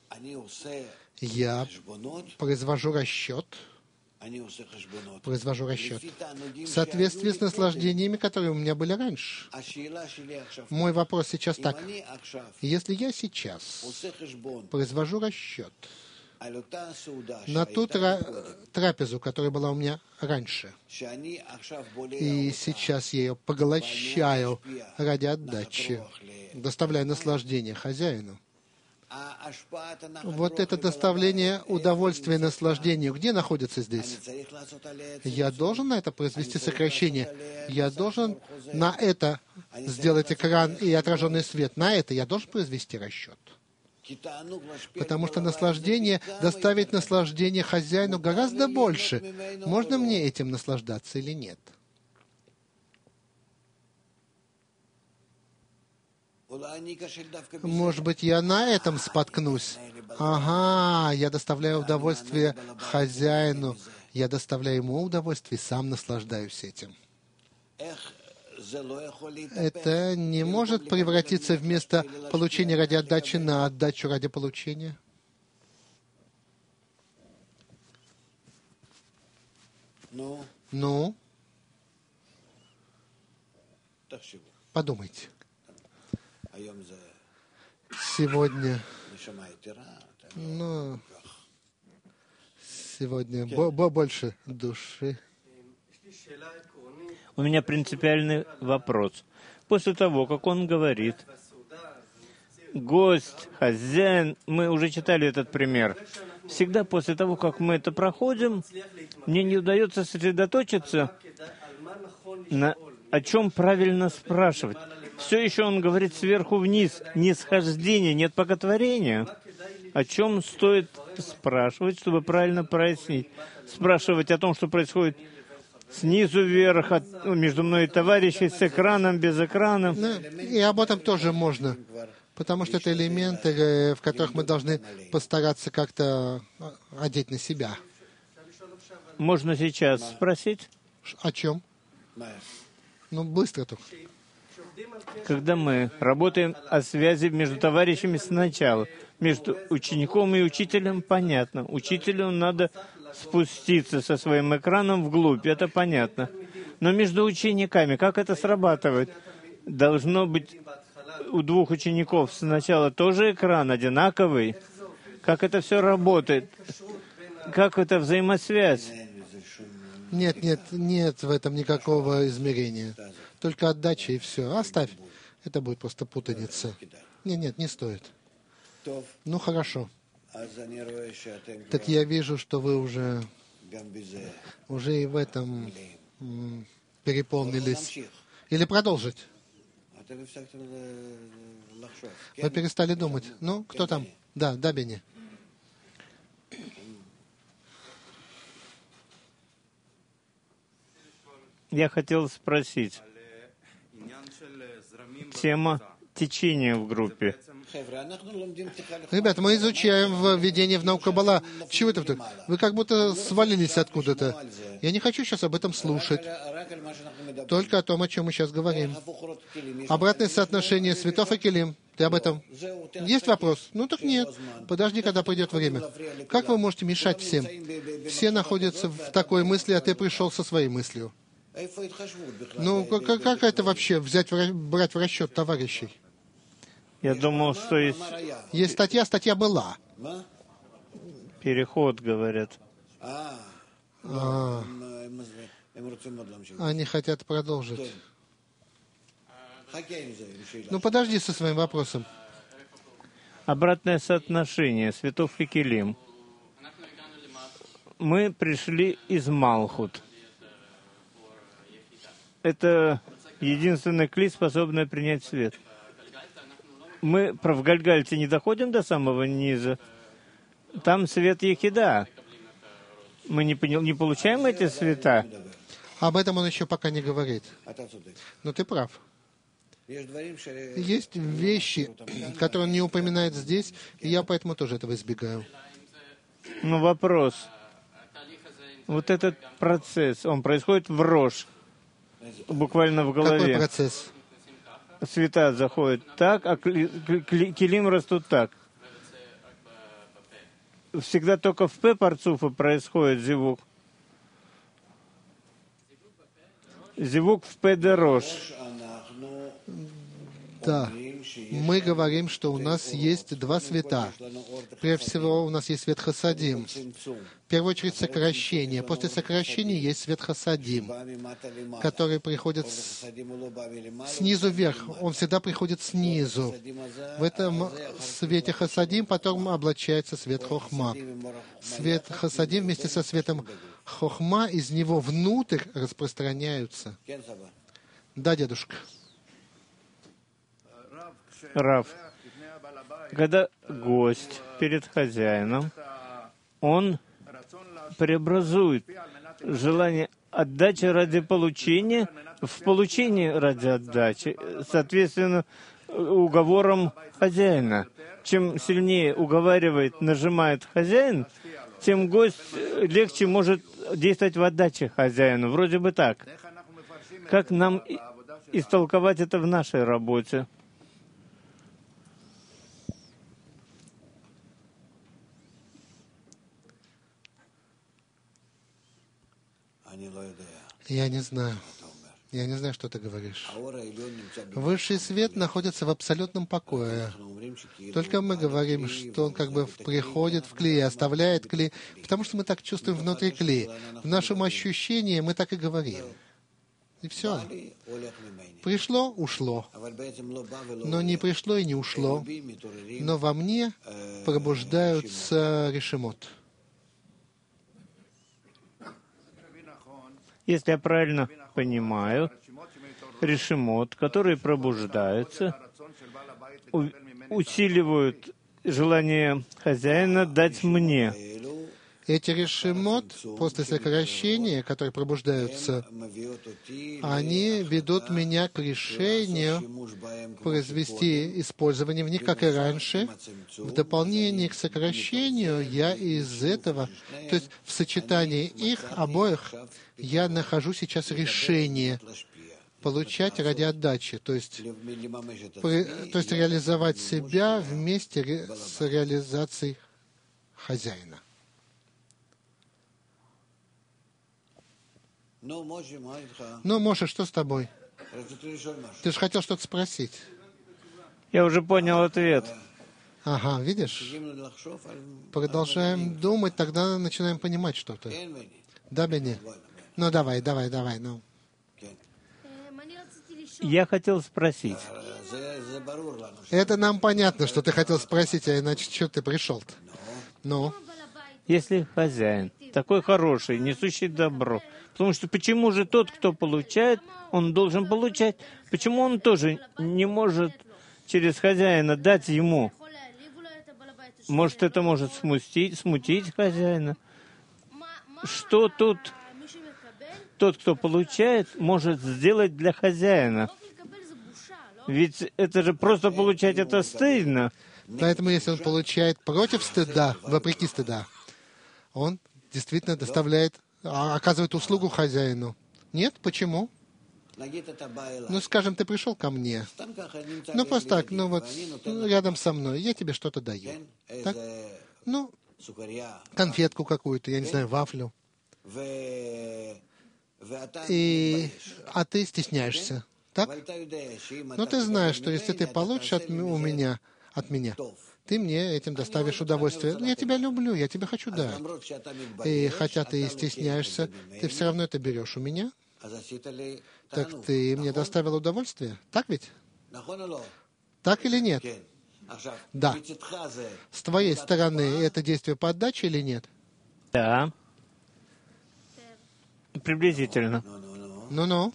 [SPEAKER 3] я произвожу расчет в соответствии с наслаждениями, которые у меня были раньше. Мой вопрос сейчас так. Если я сейчас произвожу расчет на ту трапезу, которая была у меня раньше, и сейчас я ее поглощаю ради отдачи, доставляя наслаждение хозяину, Вот это доставление удовольствия и наслаждения, где находится здесь? Я должен на это произвести сокращение. Я должен на это сделать экран и отраженный свет. На это я должен произвести расчет. Потому что наслаждение, доставить наслаждение хозяину гораздо больше. Можно мне этим наслаждаться или нет? Может быть, я на этом споткнусь? Ага, я доставляю удовольствие хозяину. Я доставляю ему удовольствие и сам наслаждаюсь этим. Это не может превратиться вместо получения ради отдачи на отдачу ради получения? Ну? Подумайте. Сегодня больше души.
[SPEAKER 2] У меня принципиальный вопрос. После того, как он говорит, гость, хозяин, мы уже читали этот пример, всегда после того, как мы это проходим, мне не удается сосредоточиться на о чем правильно спрашивать. Все еще он говорит сверху вниз, нисхождение, нет боготворения. О чем стоит спрашивать, чтобы правильно прояснить? Спрашивать о том, что происходит снизу вверх, между мной и товарищей, с экраном, без экрана.
[SPEAKER 3] И об этом тоже можно, потому что это элементы, в которых мы должны постараться как-то одеть на себя.
[SPEAKER 2] Можно сейчас спросить?
[SPEAKER 3] О чем? Быстро только.
[SPEAKER 2] Когда мы работаем о связи между товарищами сначала, между учеником и учителем, понятно. Учителю надо спуститься со своим экраном вглубь, это понятно. Но между учениками, как это срабатывает? Должно быть у двух учеников сначала тоже экран одинаковый. Как это все работает? Как это взаимосвязь?
[SPEAKER 3] Нет в этом никакого измерения. Только отдача и все. Оставь. Это будет просто путаница. Нет, не стоит. Хорошо. Так я вижу, что вы уже и в этом переполнились. Или продолжить? Вы перестали думать. Кто там? Да, Бенни.
[SPEAKER 2] Я хотел спросить. Тема течения в группе.
[SPEAKER 3] Ребята, мы изучаем введение в науку Каббала. Чего это вдруг? Вы как будто свалились откуда-то. Я не хочу сейчас об этом слушать. Только о том, о чем мы сейчас говорим. Обратное соотношение светов и келим. Ты об этом? Есть вопрос? Так нет. Подожди, когда придет время. Как вы можете мешать всем? Все находятся в такой мысли, а ты пришел со своей мыслью. Как это вообще брать в расчет товарищей?
[SPEAKER 2] Я думал, что есть...
[SPEAKER 3] Есть статья была.
[SPEAKER 2] Переход, говорят.
[SPEAKER 3] Они хотят продолжить. Подожди со своим вопросом.
[SPEAKER 2] Обратное соотношение светов и келим. Мы пришли из Малхут. Это единственный кли, способный принять свет. Мы в Гальгальте не доходим до самого низа. Там свет Ехида. Мы не получаем эти света.
[SPEAKER 3] Об этом он еще пока не говорит. Но ты прав. Есть вещи, которые он не упоминает здесь, и я поэтому тоже этого избегаю.
[SPEAKER 2] Вопрос. Вот этот процесс, он происходит в Рош. Буквально в голове.
[SPEAKER 3] Какой процесс?
[SPEAKER 2] Света заходят так, а келим растут так. Всегда только в П парцуфа происходит зивук. Зивук в П де Рош.
[SPEAKER 3] Да. мы говорим, что у нас есть два света. Прежде всего, у нас есть свет Хасадим. В первую очередь, сокращение. После сокращения есть свет Хасадим, который приходит снизу вверх. Он всегда приходит снизу. В этом свете Хасадим потом облачается свет Хохма. Свет Хасадим вместе со светом Хохма из него внутрь распространяются. Да, дедушка.
[SPEAKER 2] Рав, когда гость перед хозяином, он преобразует желание отдачи ради получения в получение ради отдачи, соответственно, уговором хозяина. Чем сильнее уговаривает, нажимает хозяин, тем гость легче может действовать в отдаче хозяину. Вроде бы так. Как нам истолковать это в нашей работе?
[SPEAKER 3] Я не знаю. Я не знаю, что ты говоришь. Высший свет находится в абсолютном покое. Только мы говорим, что он как бы приходит в кли, оставляет кли, потому что мы так чувствуем внутри кли. В нашем ощущении мы так и говорим. И все. Пришло, ушло. Но не пришло и не ушло. Но во мне пробуждаются решимот.
[SPEAKER 2] Если я правильно понимаю, решимот, которые пробуждаются, усиливают желание хозяина дать мне.
[SPEAKER 3] Эти решимот, после сокращения, которые пробуждаются, они ведут меня к решению произвести использование в них, как и раньше. В дополнение к сокращению я из этого, то есть в сочетании их обоих, я нахожу сейчас решение получать ради отдачи, то есть реализовать себя вместе с реализацией хозяина. Ну, Моше, что с тобой? Ты же хотел что-то спросить.
[SPEAKER 2] Я уже понял ответ.
[SPEAKER 3] Ага, видишь? Продолжаем думать, тогда начинаем понимать что-то. Да, Бенни? Ну, давай, ну.
[SPEAKER 2] Я хотел спросить.
[SPEAKER 3] Это нам понятно, что ты хотел спросить, а иначе что ты пришел-то? Ну?
[SPEAKER 2] Если хозяин такой хороший, несущий добро, потому что почему же тот, кто получает, он должен получать? Почему он тоже не может через хозяина дать ему? Может, это может смутить хозяина? Что тут тот, кто получает, может сделать для хозяина? Ведь это же просто получать, это стыдно.
[SPEAKER 3] Поэтому, если он получает против стыда, вопреки стыда, он действительно оказывает услугу хозяину. Нет? Почему? Ну, скажем, ты пришел ко мне. Ну, просто так, рядом со мной. Я тебе что-то даю. Так? Ну, конфетку какую-то, я не знаю, вафлю. А ты стесняешься. Так? Но ты знаешь, что если ты получишь от меня, ты мне этим доставишь удовольствие. Я тебя люблю, я тебе хочу дать. И хотя ты и стесняешься, ты все равно это берешь у меня. Так ты мне доставил удовольствие. Так ведь? Так или нет? Да. С твоей стороны это действие по отдаче или нет?
[SPEAKER 2] Да. Приблизительно.
[SPEAKER 3] Ну-ну.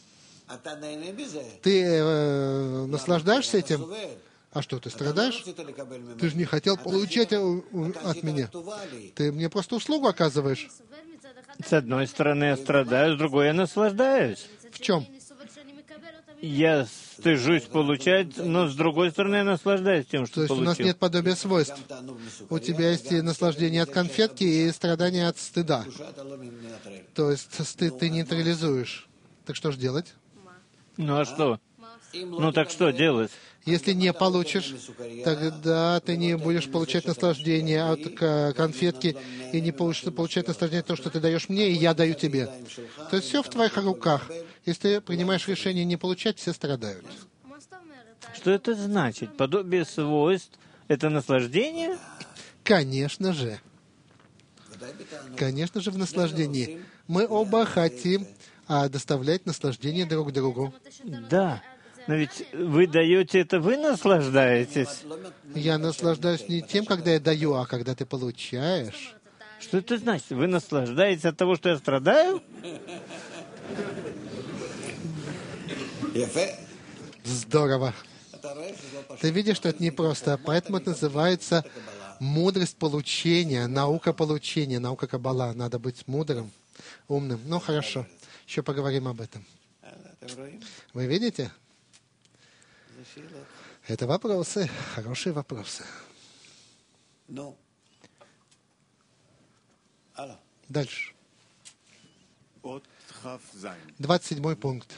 [SPEAKER 3] Ты наслаждаешься этим? А что, ты страдаешь? Ты же не хотел получать от меня. Ты мне просто услугу оказываешь.
[SPEAKER 2] С одной стороны я страдаю, с другой я наслаждаюсь.
[SPEAKER 3] В чем?
[SPEAKER 2] Я стыжусь получать, но с другой стороны я наслаждаюсь тем, что получил.
[SPEAKER 3] То есть у нас нет подобия свойств. У тебя есть и наслаждение от конфетки, и страдание от стыда. То есть стыд ты нейтрализуешь. Так что же делать?
[SPEAKER 2] Ну а что? Ну так что делать?
[SPEAKER 3] Если не получишь, тогда ты не будешь получать наслаждение от конфетки и не получишь получать наслаждение от того, что ты даешь мне, и я даю тебе. То есть все в твоих руках. Если ты принимаешь решение не получать, все страдают.
[SPEAKER 2] Что это значит? Подобие свойств — это наслаждение?
[SPEAKER 3] Конечно же. Конечно же, в наслаждении. Мы оба хотим доставлять наслаждение друг другу.
[SPEAKER 2] Да. Но ведь вы даете это, вы наслаждаетесь.
[SPEAKER 3] Я наслаждаюсь не тем, когда я даю, а когда ты получаешь.
[SPEAKER 2] Что это значит? Вы наслаждаетесь от того, что я страдаю?
[SPEAKER 3] Здорово. Ты видишь, что это непросто. Поэтому это называется мудрость получения, наука получения, наука Каббала. Надо быть мудрым, умным. Ну, хорошо. Еще поговорим об этом. Вы видите? Это вопросы, хорошие вопросы. Дальше. 27 пункт.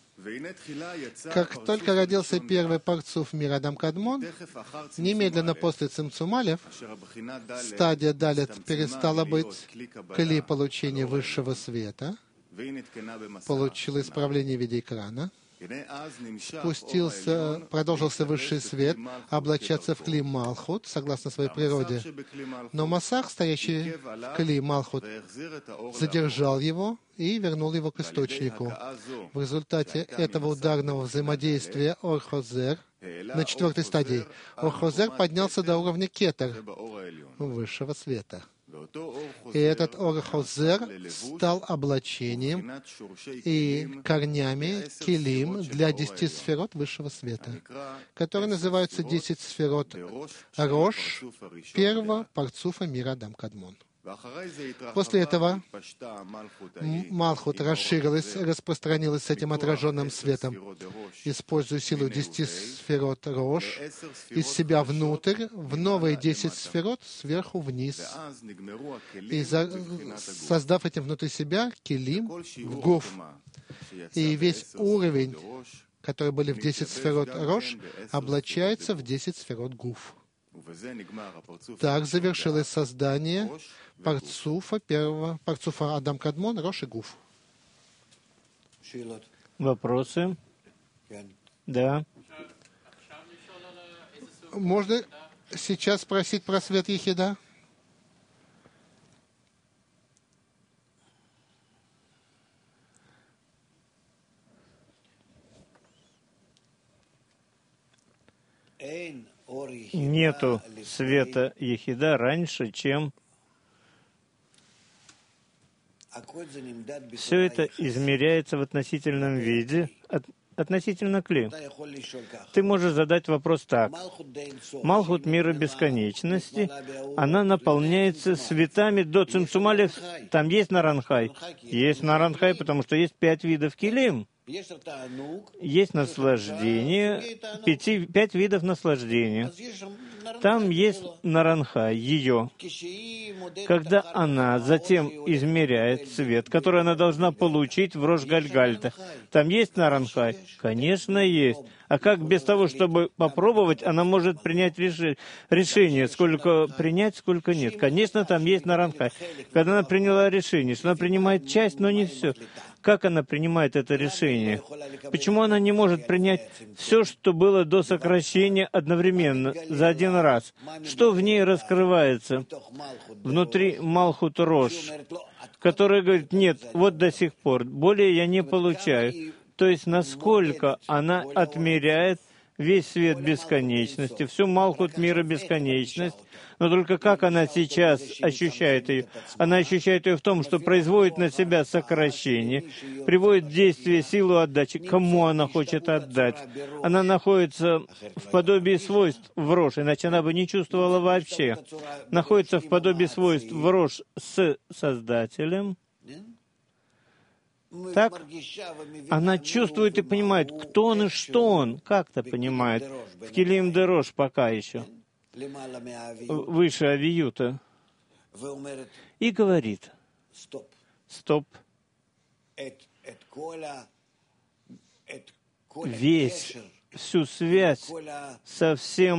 [SPEAKER 3] Как только родился первый парцуф мира Адам Кадмон, немедленно после Цимцум-алев, стадия Далет перестала быть кли получения высшего света, получил исправление в виде экрана, продолжился высший свет облачаться в кли Малхут, согласно своей природе. Но Масах, стоящий в кли Малхут, задержал его и вернул его к источнику. В результате этого ударного взаимодействия Ор-Хозер на четвертой стадии Ор-Хозер поднялся до уровня Кетер, высшего света. И этот Ор-Хозер стал облачением и корнями килим для 10 сферот высшего света, которые называются 10 сферот Рош, первого парцуфа мира Адам Кадмон. После этого Малхут расширилась, распространилась с этим отраженным светом, используя силу 10 сферот Рош из себя внутрь, в новые 10 сферот сверху вниз, и создав этим внутри себя килим в гуф. И весь уровень, который были в 10 сферот Рош, облачается в 10 сферот гуф. Так завершилось создание парцуфа, первого парцуфа Адам Кадмон, Рош и Гуф.
[SPEAKER 2] Вопросы? Да.
[SPEAKER 3] Можно сейчас спросить про свет Ехида?
[SPEAKER 2] Нету света Ехида раньше, чем... Все это измеряется в относительном виде, относительно кли. Ты можешь задать вопрос так. Малхут мира бесконечности, она наполняется светами до Цимцум-алев. Там есть Наранхай? Есть Наранхай, потому что есть 5 видов килим. Есть наслаждение, 5 видов наслаждения. Там есть Наранхай, ее. Когда она затем измеряет свет, который она должна получить в Рош-Гальгальта, там есть Наранхай? Конечно, есть. А как без того, чтобы попробовать, она может принять решение, сколько принять, сколько нет? Конечно, там есть Наранхай. Когда она приняла решение, что она принимает часть, но не все. Как она принимает это решение? Почему она не может принять все, что было до сокращения одновременно, за один раз? Что в ней раскрывается внутри Малхут Рош, который говорит, нет, вот до сих пор, более я не получаю. То есть, насколько она отмеряет весь свет бесконечности, всю Малхут мира бесконечность, но только как она сейчас ощущает ее? Она ощущает ее в том, что производит на себя сокращение, приводит в действие силу отдачи. Кому она хочет отдать? Она находится в подобии свойств в Рош, иначе она бы не чувствовала вообще. Находится в подобии свойств в Рош с Создателем. Так, она чувствует и понимает, кто он и что он, как-то понимает. В Килим де Рош пока еще, выше Авиюта. И говорит, стоп, всю связь со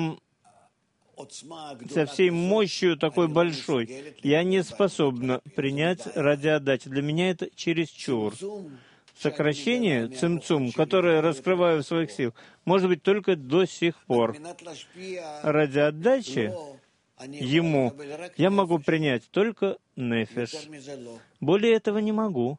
[SPEAKER 2] всей мощью такой большой, я не способна принять ради отдачи. Для меня это чересчур. сокращение, цимцум, которое раскрываю в своих силах, может быть только до сих пор. Ради отдачи ему я могу принять только нефеш. Более этого не могу.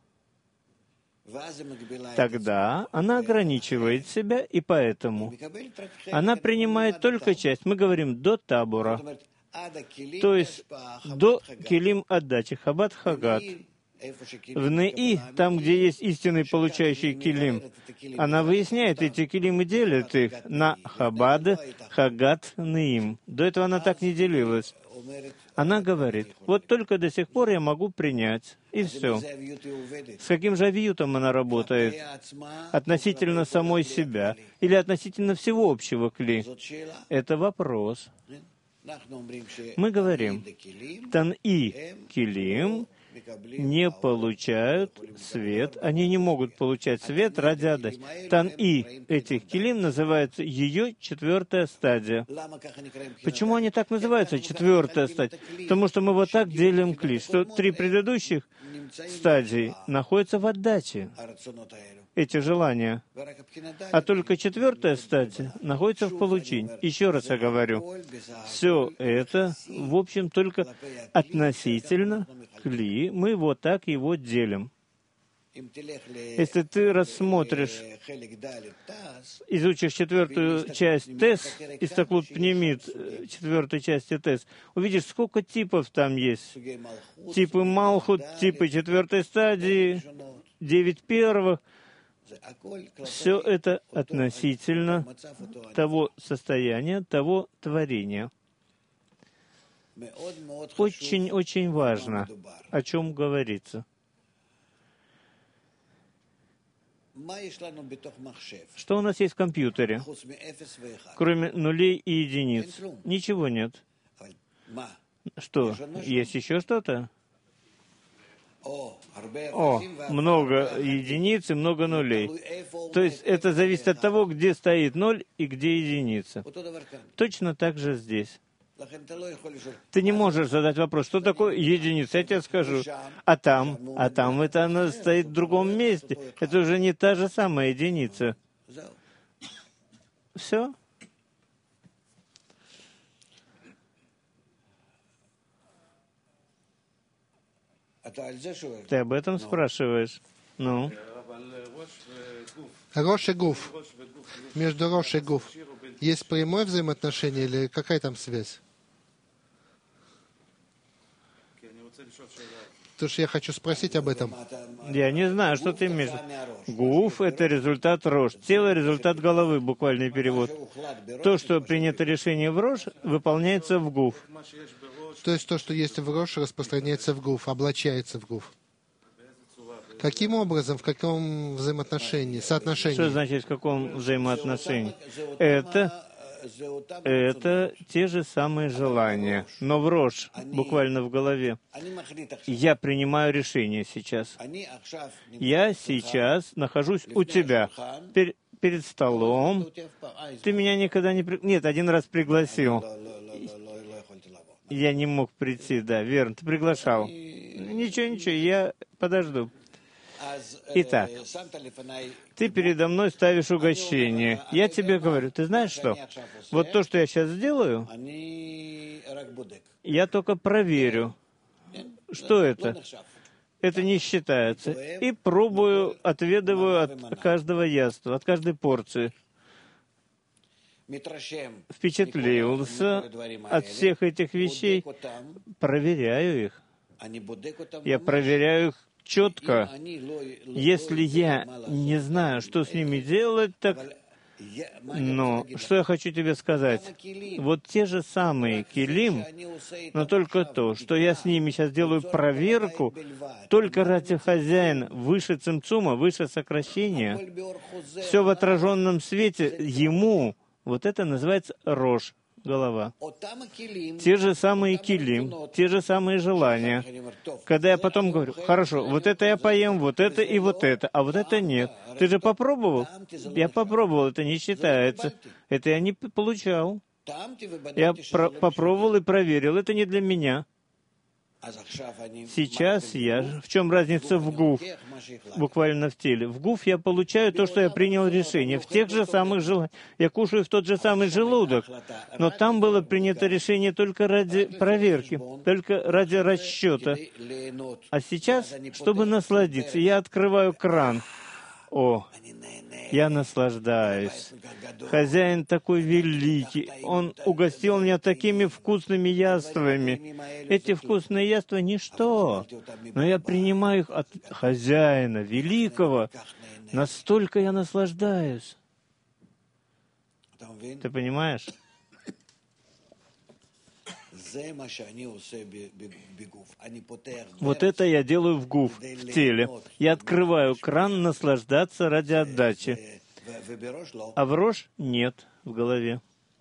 [SPEAKER 2] Тогда она ограничивает себя, и поэтому она принимает только часть. Мы говорим до табора, то есть до килим отдачи, хабад хагат. В Неи, там, где есть истинный получающий килим, она выясняет эти килим и делит их на хабад, хагат, неим. До этого она так не делилась. Она говорит, вот только до сих пор я могу принять, и все. С каким же авиютом она работает? Относительно самой себя или относительно всего общего кли? Это вопрос. Мы говорим, тан-и килим не получают свет, они не могут получать свет ради отдачи. Тан-и этих килим называется ее 4-я стадия. Почему они так называются, 4-я стадия? Потому что мы вот так делим кли, что 3 предыдущих стадии находятся в отдаче, эти желания. А только 4-я стадия находится в получении. Еще раз я говорю, все это, в общем, только относительно кли, мы вот так его делим. Если ты рассмотришь, изучишь 4-ю часть ТЭС, Истаклут Пнемит, 4-й части ТЭС, увидишь, сколько типов там есть. Типы Малхут, типы 4-й стадии, 9 первых. Все это относительно того состояния, того творения. Очень-очень важно, о чем говорится. Что у нас есть в компьютере, кроме нулей и единиц? Ничего нет. Что, есть еще что-то? Много единиц и много нулей. То есть это зависит от того, где стоит ноль и где единица. Точно так же здесь. Ты не можешь задать вопрос, что такое единица, я тебе скажу. А там это она стоит в другом месте. Это уже не та же самая единица. Все. Ты об этом спрашиваешь? Ну?
[SPEAKER 3] Рош и Гуф. Между Рош и Гуф есть прямое взаимоотношение или какая там связь? Потому что я хочу спросить об этом.
[SPEAKER 2] Я не знаю, что ты имеешь. Гуф — это результат Рош. Тело — результат головы, буквальный перевод. То, что принято решение в Рош, выполняется в Гуф.
[SPEAKER 3] То есть то, что есть в Рош, распространяется в Гуф, облачается в Гуф. Каким образом, в каком взаимоотношении, соотношении?
[SPEAKER 2] Что значит в каком взаимоотношении? Это те же самые желания, но в Рош, буквально в голове. Я принимаю решение сейчас. Я сейчас нахожусь у тебя, перед столом. Ты меня никогда не... Нет, один раз пригласил. Я не мог прийти, да, верно, ты приглашал. Ничего, я подожду. Итак, ты передо мной ставишь угощение. Я тебе говорю, ты знаешь что? Вот то, что я сейчас сделаю, я только проверю, что это. Это не считается. И пробую, отведываю от каждого яства, от каждой порции. Впечатлился от всех этих вещей, проверяю их. Я проверяю их четко. Если я не знаю, что с ними делать, так... Но что я хочу тебе сказать? Вот те же самые килим, но только то, что я с ними сейчас делаю проверку, только ради хозяина, выше цимцума, выше сокращения, все в отраженном свете ему, вот это называется Рош, голова. Те же самые килим, те же самые желания. Когда я потом говорю, хорошо, вот это я поем, вот это и вот это, а вот это нет. Ты же попробовал? Я попробовал, это не считается. Это я не получал. Я попробовал и проверил, это не для меня. Сейчас в чем разница в гуф? буквально в теле. В гуф я получаю то, что я принял решение. В тех же самых желаниях. Я кушаю в тот же самый желудок. Но там было принято решение только ради проверки, только ради расчета. А сейчас, чтобы насладиться, я открываю кран. О, я наслаждаюсь. Хозяин такой великий. Он угостил меня такими вкусными яствами. Эти вкусные яства — ничто. Но я принимаю их от хозяина, великого. Настолько я наслаждаюсь. Ты понимаешь? Вот это я делаю в гуф, в теле. Я открываю кран наслаждаться ради отдачи. А в рош нет в голове.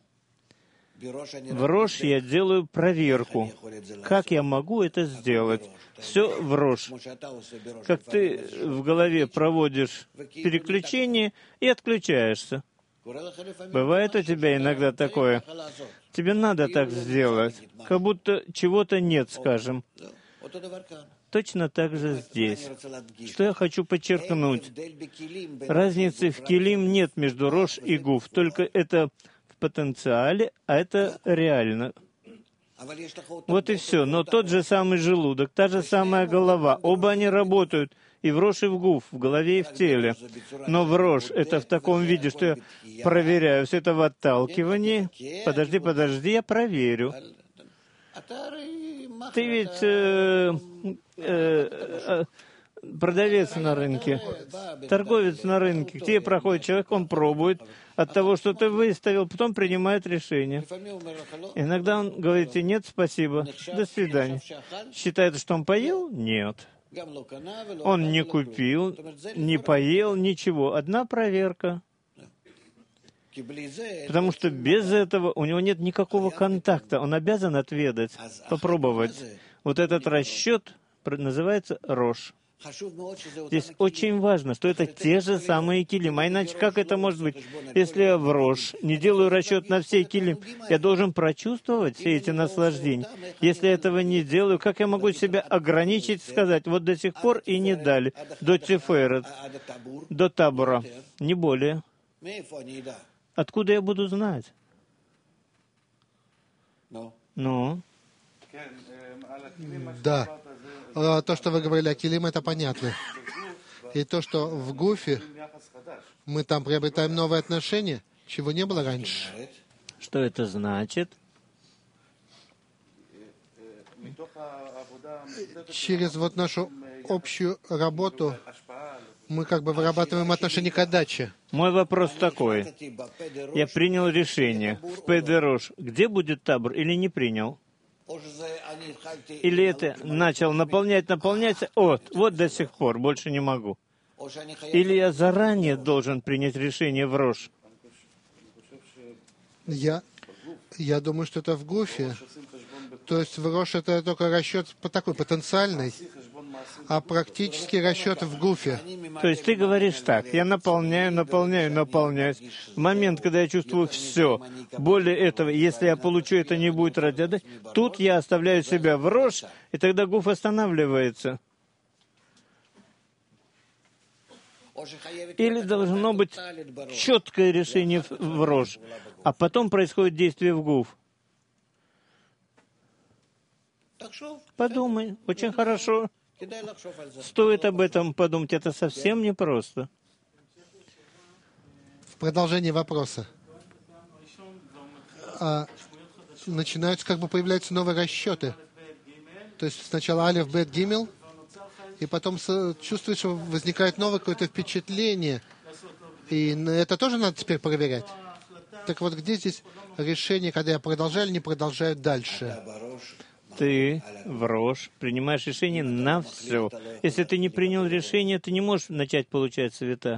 [SPEAKER 2] В рош я делаю проверку. Как я могу это сделать? Все в рош. Как ты в голове проводишь переключение и отключаешься. Бывает у тебя иногда такое? Тебе надо так сделать, как будто чего-то нет, скажем. Точно так же здесь. Что я хочу подчеркнуть? Разницы в килим нет между рош и гуф, только это в потенциале, а это реально. Вот и все. Но тот же самый желудок, та же самая голова, оба они работают и в рош, и в гуф, в голове и в теле. Но в рош это в таком виде, что я проверяю все это в отталкивании. Подожди, я проверю. Ты ведь продавец на рынке, торговец на рынке. Где проходит человек, он пробует от того, что ты выставил, потом принимает решение. Иногда он говорит тебе: нет, спасибо, до свидания. Считает, что он поел? Нет. Он не купил, не поел, ничего. Одна проверка. Потому что без этого у него нет никакого контакта. Он обязан отведать, попробовать. Вот этот расчет называется рош. Здесь очень важно, что это те же самые килим. А иначе как это может быть? Если я в рош не делаю расчет на все килим, я должен прочувствовать все эти наслаждения. Если я этого не делаю, как я могу себя ограничить, сказать: вот до сих пор и не дали, до тиферет, до табура, не более. Откуда я буду знать? Ну?
[SPEAKER 3] Да. То, что вы говорили о килим, это понятно. И то, что в гуфе мы там приобретаем новые отношения, чего не было раньше.
[SPEAKER 2] Что это значит?
[SPEAKER 3] Через вот нашу общую работу мы как бы вырабатываем отношения к отдаче.
[SPEAKER 2] Мой вопрос такой. Я принял решение в Педерош. Где будет табор или не принял? Или это начал наполняться, вот до сих пор, больше не могу. Или я заранее должен принять решение в рош?
[SPEAKER 3] Я думаю, что это в гуфе. То есть в рош это только расчет такой потенциальный, а практический расчет в гуфе.
[SPEAKER 2] То есть ты говоришь так: я наполняюсь. В момент, когда я чувствую все, более этого, если я получу, это не будет ради отдачи, тут я оставляю себя в рош, и тогда гуф останавливается. Или должно быть четкое решение в рош, а потом происходит действие в гуф. Подумай, очень хорошо. Стоит об этом подумать, это совсем непросто.
[SPEAKER 3] В продолжение вопроса. Начинаются, как бы появляются новые расчеты. То есть сначала алеф, бет, гимел, и потом чувствуешь, что возникает новое какое-то впечатление. И это тоже надо теперь проверять. Так вот, где здесь решение, когда я продолжаю или не продолжаю дальше?
[SPEAKER 2] Ты в рош принимаешь решение на все. Если ты не принял решение, ты не можешь начать получать света.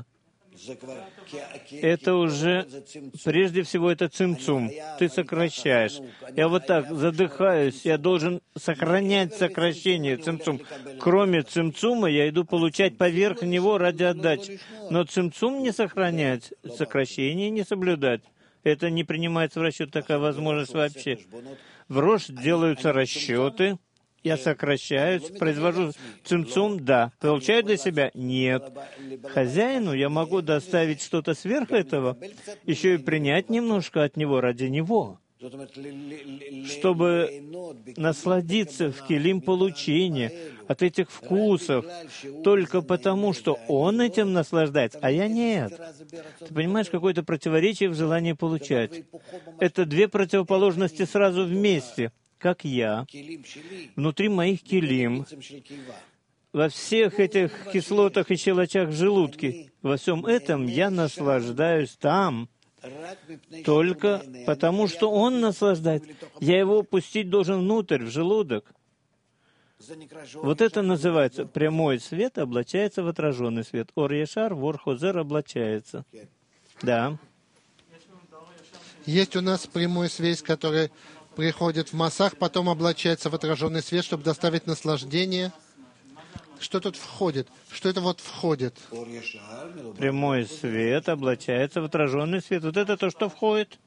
[SPEAKER 2] Это уже, прежде всего, это цимцум. Ты сокращаешь. Я вот так задыхаюсь, я должен сохранять сокращение, цимцум. Кроме цимцума, я иду получать поверх него ради отдачи. Но цимцум не сохранять, сокращение не соблюдать. Это не принимается в расчет, такая возможность вообще. В рош делаются расчеты, Я сокращаюсь, произвожу цимцум, да. Получаю для себя? Нет. Хозяину я могу доставить что-то сверх этого, еще и принять немножко от него ради него, чтобы насладиться в килим получения от этих вкусов, только потому, что он этим наслаждается, а я нет. Ты понимаешь, какое-то противоречие в желании получать. Это две противоположности сразу вместе. Как я, внутри моих килим, во всех этих кислотах и щелочах в желудке, во всем этом я наслаждаюсь там, только потому, что он наслаждается. Я его пустить должен внутрь, в желудок. Вот это называется прямой свет облачается в отраженный свет. Ор Ешар, Вор Хозер облачается. Да.
[SPEAKER 3] Есть у нас прямой свет, который приходит в массах, потом облачается в отраженный свет, чтобы доставить наслаждение. Что тут входит? Что это вот входит?
[SPEAKER 2] Прямой свет облачается в отраженный свет. Вот это то, что входит.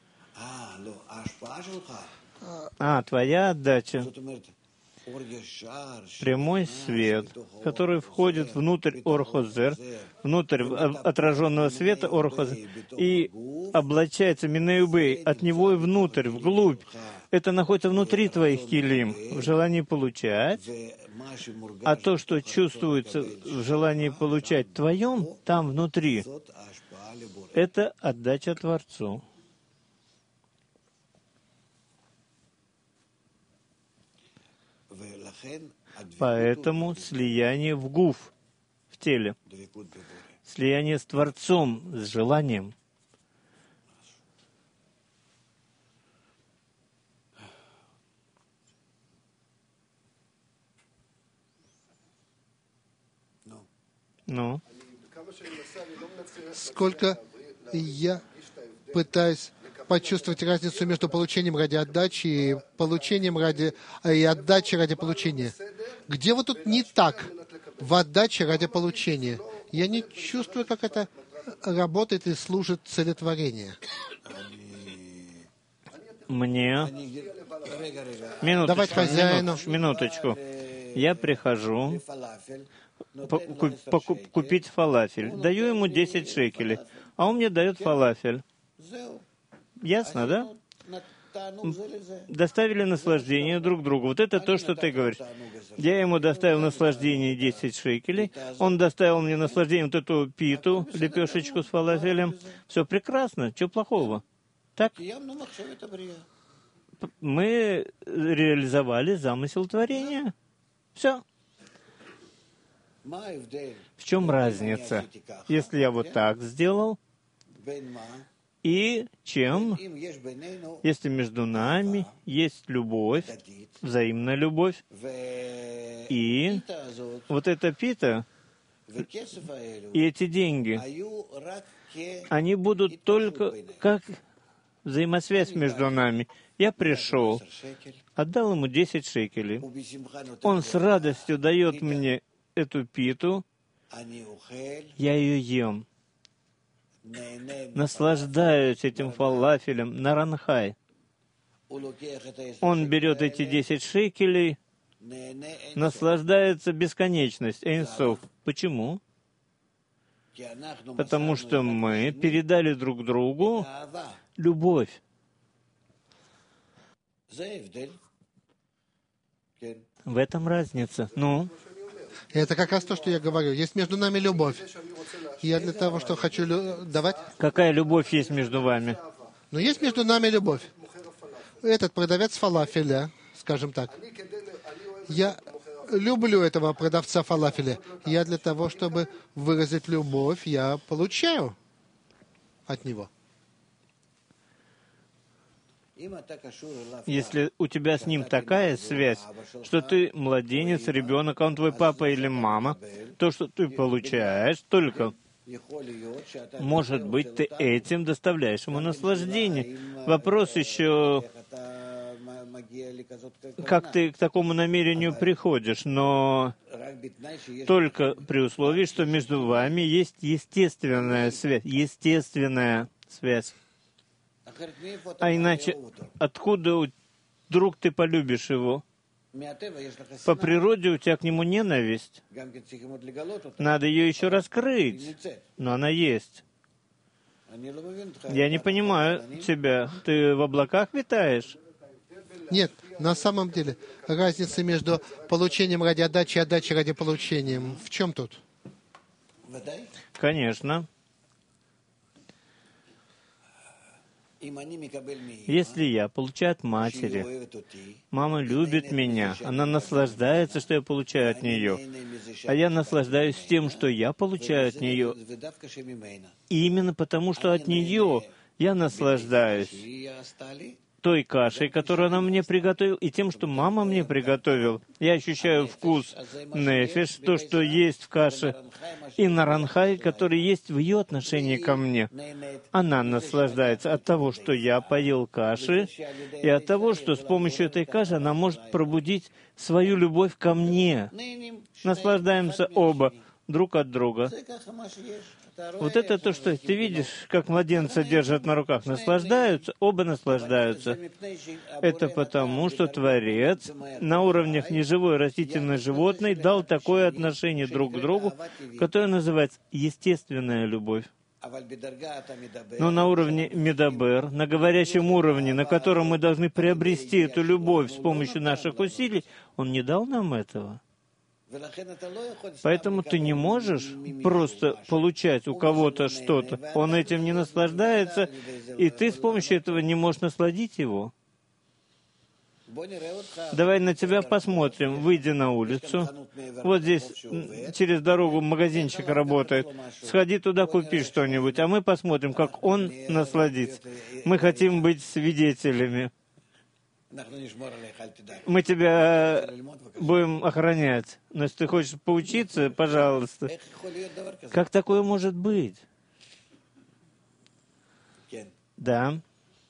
[SPEAKER 2] Твоя отдача. Прямой свет, который входит внутрь Ор-Хозер, внутрь отраженного света Ор-Хозер, и облачается Минеюбей от него и внутрь, вглубь. Это находится внутри твоих килим, в желании получать, а то, что чувствуется в желании получать твоем, там внутри, это отдача Творцу. Поэтому слияние в гуф, в теле, слияние с Творцом, с желанием. Ну?
[SPEAKER 3] Сколько я пытаюсь почувствовать разницу между получением ради отдачи и получением ради и отдачей ради получения. Где вот тут не так в отдаче ради получения? Я не чувствую, как это работает и служит целетворению.
[SPEAKER 2] Мне...
[SPEAKER 3] Давать хозяину.
[SPEAKER 2] Минуточку. Я прихожу купить фалафель. Даю ему 10 шекелей, а он мне дает фалафель. Ясно, да? Доставили наслаждение друг другу. Вот это то, что ты говоришь. Я ему доставил наслаждение 10 шекелей, он доставил мне наслаждение вот эту питу, лепешечку с фалафелем. Все прекрасно, чего плохого? Так? Мы реализовали замысел творения. Все. В чем разница, если я вот так сделал, и чем, если между нами есть любовь, взаимная любовь, и вот эта пита, и эти деньги, они будут только как взаимосвязь между нами. Я пришел, отдал ему 10 шекелей. Он с радостью дает мне эту питу, я ее ем. Наслаждаюсь этим фалафелем на ранхай. Он берет эти 10 шекелей, наслаждается бесконечность, эйнсов. Почему? Потому что мы передали друг другу любовь. В этом разница. Ну?
[SPEAKER 3] Это как раз то, что я говорю. Есть между нами любовь. Я для того, что хочу давать...
[SPEAKER 2] Какая любовь есть между вами?
[SPEAKER 3] Но есть между нами любовь. Этот продавец фалафеля, скажем так. Я люблю этого продавца фалафеля. Я для того, чтобы выразить любовь, я получаю от него.
[SPEAKER 2] Если у тебя с ним такая связь, что ты младенец, ребенок, а он твой папа или мама, то, что ты получаешь, только, может быть, ты этим доставляешь ему наслаждение. Вопрос еще, как ты к такому намерению приходишь, но только при условии, что между вами есть естественная связь. Естественная связь. А иначе, откуда вдруг ты полюбишь его? По природе у тебя к нему ненависть. Надо ее еще раскрыть, но она есть. Я не понимаю тебя. Ты в облаках витаешь?
[SPEAKER 3] Нет, на самом деле разница между получением ради отдачи и отдачей ради получения. В чем тут?
[SPEAKER 2] Конечно. Если я получаю от матери, мама любит меня, она наслаждается, что я получаю от нее, а я наслаждаюсь тем, что я получаю от нее, и именно потому, что от нее я наслаждаюсь той кашей, которую она мне приготовила, и тем, что мама мне приготовила. Я ощущаю вкус нефеш, то, что есть в каше, и наранхай, который есть в ее отношении ко мне. Она наслаждается от того, что я поел каши, и от того, что с помощью этой каши она может пробудить свою любовь ко мне. Наслаждаемся оба друг от друга. Вот это то, что ты видишь, как младенца держат на руках. Наслаждаются, оба наслаждаются. Это потому, что Творец на уровнях неживой растительной животной дал такое отношение друг к другу, которое называется естественная любовь. Но на уровне медабер, на говорящем уровне, на котором мы должны приобрести эту любовь с помощью наших усилий, Он не дал нам этого. Поэтому ты не можешь просто получать у кого-то что-то. Он этим не наслаждается, и ты с помощью этого не можешь насладить его. Давай на тебя посмотрим. Выйди на улицу. Вот здесь через дорогу магазинчик работает. Сходи туда, купи что-нибудь, а мы посмотрим, как он насладится. Мы хотим быть свидетелями. Мы тебя будем охранять. Но если ты хочешь поучиться, пожалуйста. Как такое может быть? Да.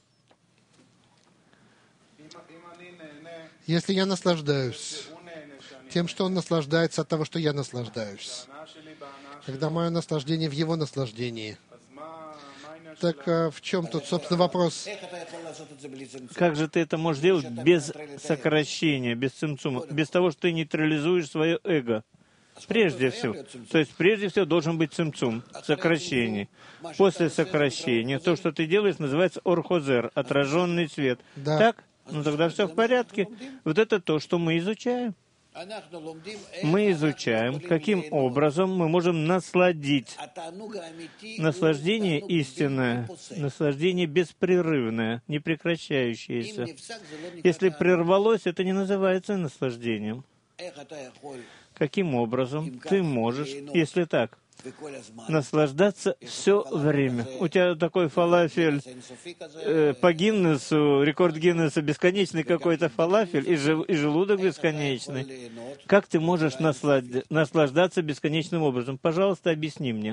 [SPEAKER 3] Если я наслаждаюсь тем, что он наслаждается от того, что я наслаждаюсь, когда мое наслаждение в его наслаждении, так в чем тут, собственно, вопрос?
[SPEAKER 2] Как же ты это можешь делать без сокращения, без цимцума, без того, что ты нейтрализуешь свое эго? Прежде всего. То есть, прежде всего, должен быть цимцум, сокращение. После сокращения, то, что ты делаешь, называется орхозер, отраженный свет.
[SPEAKER 3] Да.
[SPEAKER 2] Так? Ну, тогда все в порядке. Вот это то, что мы изучаем. Мы изучаем, каким образом мы можем насладить. Наслаждение истинное, наслаждение беспрерывное, не прекращающееся. Если прервалось, это не называется наслаждением. Каким образом ты можешь, если так, наслаждаться все время? У тебя такой фалафель по Гиннесу, рекорд Гиннеса, бесконечный какой-то фалафель, и желудок бесконечный. Как ты можешь наслаждаться бесконечным образом? Пожалуйста, объясни мне.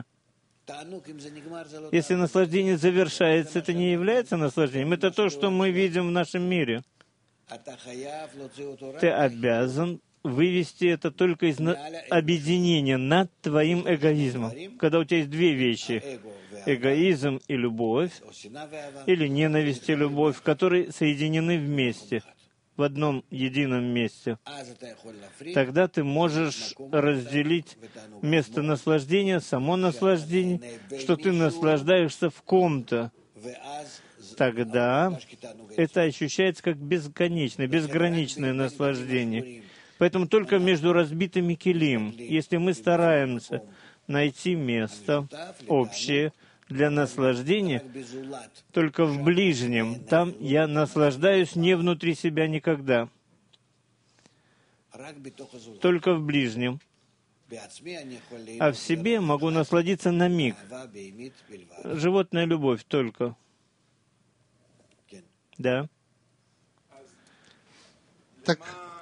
[SPEAKER 2] Если наслаждение завершается, это не является наслаждением. Это то, что мы видим в нашем мире. Ты обязан вывести это только из объединения над твоим эгоизмом. Когда у тебя есть две вещи — эгоизм и любовь, или ненависть и любовь, которые соединены вместе, в одном едином месте, тогда ты можешь разделить место наслаждения, само наслаждение, что ты наслаждаешься в ком-то. Тогда это ощущается как бесконечное, безграничное наслаждение. Поэтому только между разбитыми келим, если мы стараемся найти место общее для наслаждения, только в ближнем, там я наслаждаюсь не внутри себя никогда. Только в ближнем. А в себе могу насладиться на миг. Животная любовь только. Да.
[SPEAKER 3] Так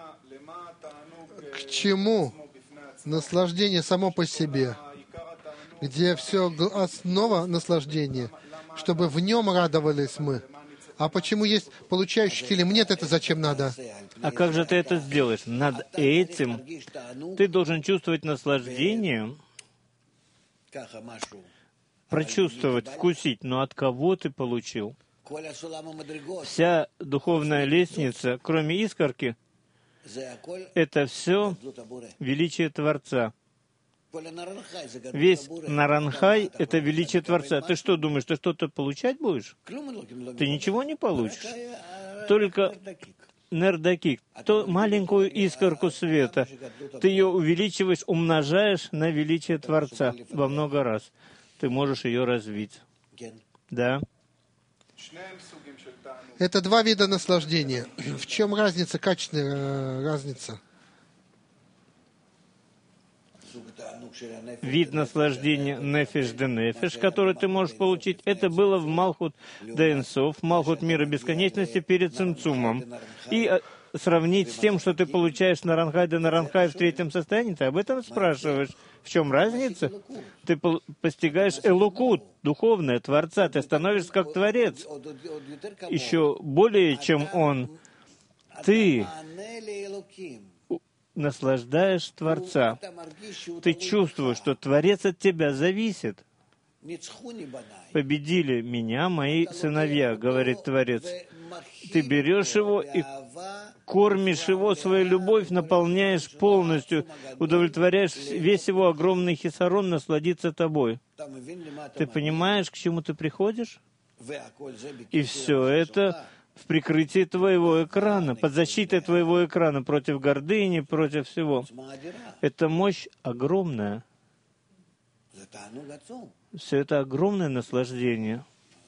[SPEAKER 3] к чему наслаждение само по себе, где все основа наслаждения, чтобы в нем радовались мы? А почему есть получающий келим? Нет, это зачем надо?
[SPEAKER 2] А как же ты это сделаешь? Над этим ты должен чувствовать наслаждение, прочувствовать, вкусить. Но от кого ты получил? Вся духовная лестница, кроме искорки, Это все величие Творца. Весь Наранхай — это величие Творца. Ты что думаешь, ты что-то получать будешь? Ты ничего не получишь. Только Нердакик, то маленькую искорку света, ты ее увеличиваешь, умножаешь на величие Творца во много раз. Ты можешь ее развить. Да.
[SPEAKER 3] Это два вида наслаждения. В чем разница, качественная разница?
[SPEAKER 2] Вид наслаждения нефеш де нефеш, который ты можешь получить, это было в Малхут де Энсов, Малхут мира бесконечности перед Цимцумом. И сравнить с тем, что ты получаешь на Наранхай де Наранхай в третьем состоянии, ты об этом спрашиваешь. В чем разница? Ты постигаешь элукут, духовное, Творца, ты становишься как Творец. Еще более, чем Он, ты наслаждаешь Творца. Ты чувствуешь, что Творец от тебя зависит. Победили меня мои сыновья, говорит Творец. Ты берешь его и кормишь его своей любовь, наполняешь полностью, удовлетворяешь весь его огромный хисарон, насладиться тобой. Ты понимаешь, к чему ты приходишь? И все это в прикрытии твоего экрана, под защитой твоего экрана, против гордыни, против всего. Это мощь огромная. Все это огромное наслаждение.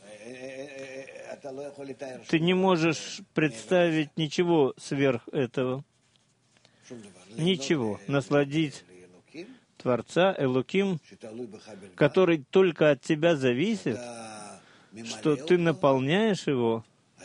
[SPEAKER 2] Ты не можешь представить ничего сверх этого. Ничего. Насладить Творца, Элоким, который только от тебя зависит, что ты наполняешь его,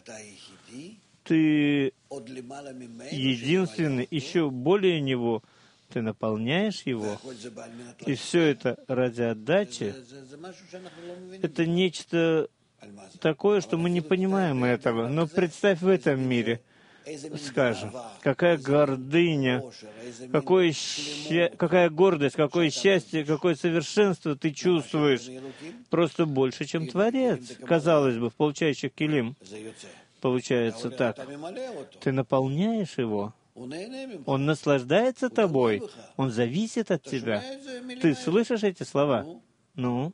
[SPEAKER 2] ты единственный, еще более него, ты наполняешь его, и все это ради отдачи. Это нечто такое, что мы не понимаем этого. Но представь в этом мире, скажем, какая гордыня, какая гордость, какое счастье, какое совершенство ты чувствуешь. Просто больше, чем Творец, казалось бы, в получающих килим. Получается так. Ты наполняешь его. Он наслаждается тобой. Он зависит от тебя. Ты слышишь эти слова? Ну?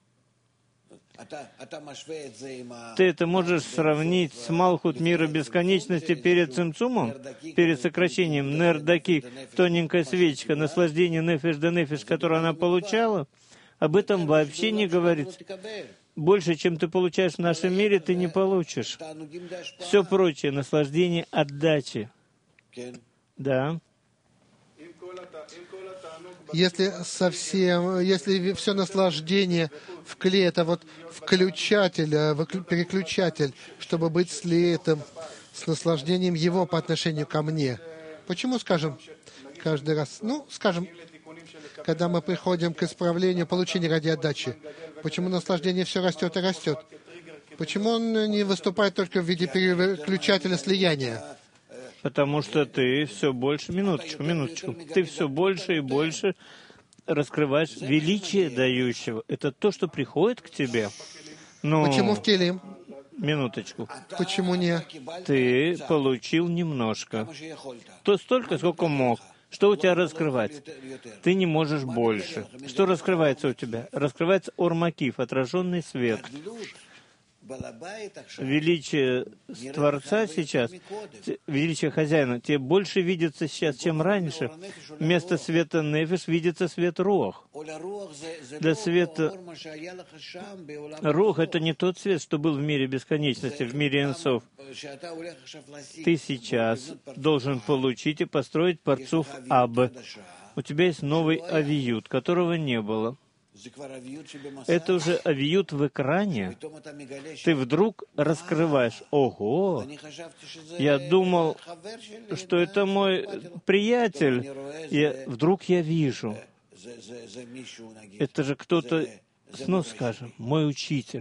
[SPEAKER 2] Ты это можешь сравнить с Малхут мира бесконечности перед Цимцумом, перед сокращением Нердаки, тоненькая свечка, наслаждение нефеш де нефеш, которое она получала? Об этом вообще не говорится. Больше, чем ты получаешь в нашем мире, ты не получишь. Все прочее, наслаждение отдачи. Да.
[SPEAKER 3] Если все наслаждение в кле, это вот включатель, переключатель, чтобы быть слитым с наслаждением его по отношению ко мне. Почему, скажем, каждый раз, скажем, когда мы приходим к исправлению, получению ради отдачи, почему наслаждение все растет и растет? Почему он не выступает только в виде переключателя слияния?
[SPEAKER 2] Потому что ты все больше, минуточку, ты все больше и больше раскрываешь величие дающего. Это то, что приходит к тебе. Но...
[SPEAKER 3] Почему в Келим?
[SPEAKER 2] Минуточку.
[SPEAKER 3] Почему не?
[SPEAKER 2] Ты получил немножко. То столько, сколько мог. Что у тебя раскрывать? Ты не можешь больше. Что раскрывается у тебя? Раскрывается Ор-Макиф, отраженный свет. Величие Творца сейчас, величие Хозяина, тебе больше видится сейчас, чем раньше. Вместо света Нефеш видится свет Руах. Для света Руах — это не тот свет, что был в мире бесконечности, в мире Энсов. Ты сейчас должен получить и построить Парцуф Аб. У тебя есть новый авиют, которого не было. Это уже авиют в экране. Ты вдруг раскрываешь. Ого! Я думал, что это мой приятель. Вдруг я вижу. Это же кто-то, скажем, мой учитель.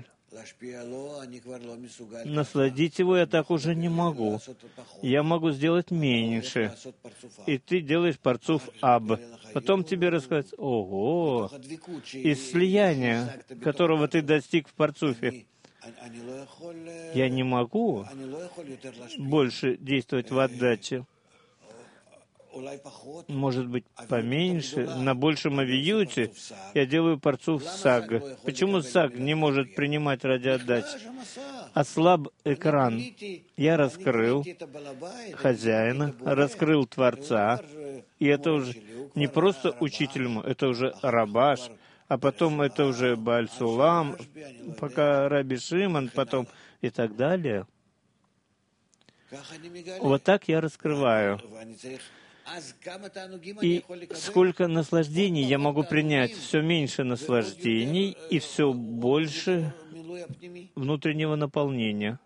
[SPEAKER 2] Насладить его я так уже не могу. Я могу сделать меньше. И ты делаешь Парцуф Аб. Потом тебе рассказать, ого, из слияния, которого ты достиг в Парцуфе. Я не могу больше действовать в отдаче. может быть, поменьше, на большем авиюте я делаю парцуф саг. Почему саг не может принимать радиоотдачи? Ослаб экран. Я раскрыл хозяина, раскрыл Творца, и это уже не просто учитель мой, это уже Рабаш, а потом это уже Бааль Сулам, пока Раби Шимон, потом и так далее. Вот так я раскрываю. И сколько наслаждений я могу принять, все меньше наслаждений и все больше внутреннего наполнения.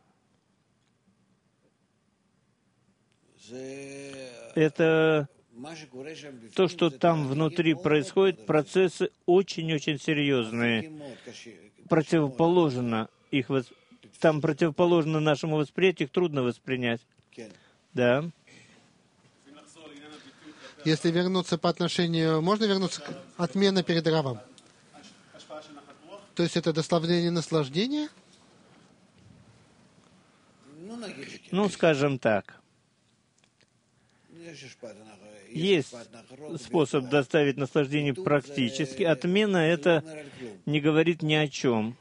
[SPEAKER 2] Это то, что там внутри происходит, процессы очень-очень серьезные. Противоположно их там противоположно нашему восприятию, их трудно воспринять. Да.
[SPEAKER 3] Если вернуться по отношению... Можно вернуться к отмена перед Равом? То есть это доставление наслаждения?
[SPEAKER 2] Ну, скажем так. Есть способ доставить наслаждение практически. Отмена — это не говорит ни о чем.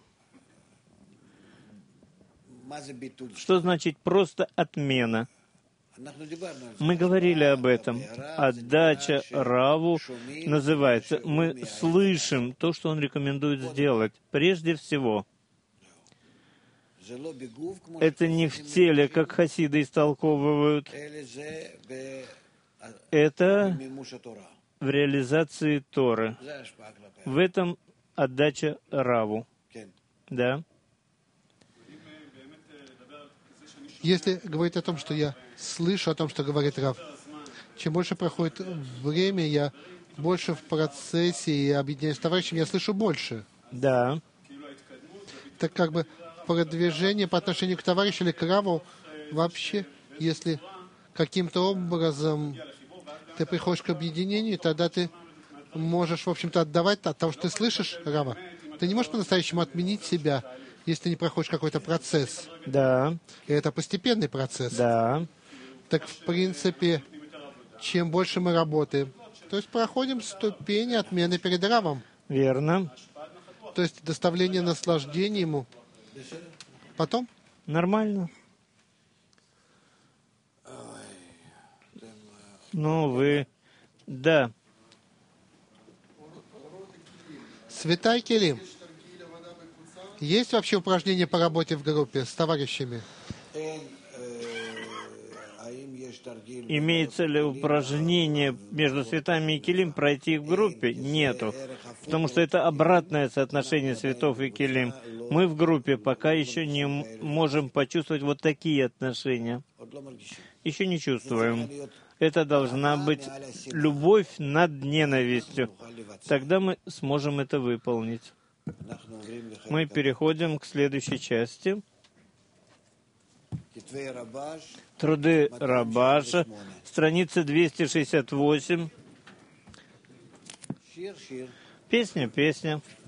[SPEAKER 2] Что значит просто отмена? Мы говорили об этом. Отдача Раву называется. Мы слышим то, что он рекомендует сделать. Прежде всего, это не в теле, как хасиды истолковывают. Это в реализации Торы. В этом отдача Раву. Да?
[SPEAKER 3] Если говорить о том, что я слышу о том, что говорит Рав, чем больше проходит время, я больше в процессе и объединяюсь с товарищем, я слышу больше.
[SPEAKER 2] Да.
[SPEAKER 3] Так как бы продвижение по отношению к товарищу или к Раву вообще, если каким-то образом ты приходишь к объединению, тогда ты можешь, в общем-то, отдавать от того, что ты слышишь Рава. Ты не можешь по-настоящему отменить себя, если ты не проходишь какой-то процесс.
[SPEAKER 2] Да.
[SPEAKER 3] И это постепенный процесс.
[SPEAKER 2] Да.
[SPEAKER 3] Так, в принципе, чем больше мы работаем, то есть проходим ступени отмены перед Равом.
[SPEAKER 2] Верно.
[SPEAKER 3] То есть доставление наслаждения ему. Потом?
[SPEAKER 2] Нормально. Ну, вы... Да.
[SPEAKER 3] Святай Келим. Есть вообще упражнения по работе в группе с товарищами?
[SPEAKER 2] Имеется ли упражнение между святами и келим пройти в группе? Нету. Потому что это обратное соотношение святов и келим. Мы в группе пока еще не можем почувствовать вот такие отношения. Еще не чувствуем. Это должна быть любовь над ненавистью. Тогда мы сможем это выполнить. Мы переходим к следующей части. Труды Рабаша, страница 268. Песня.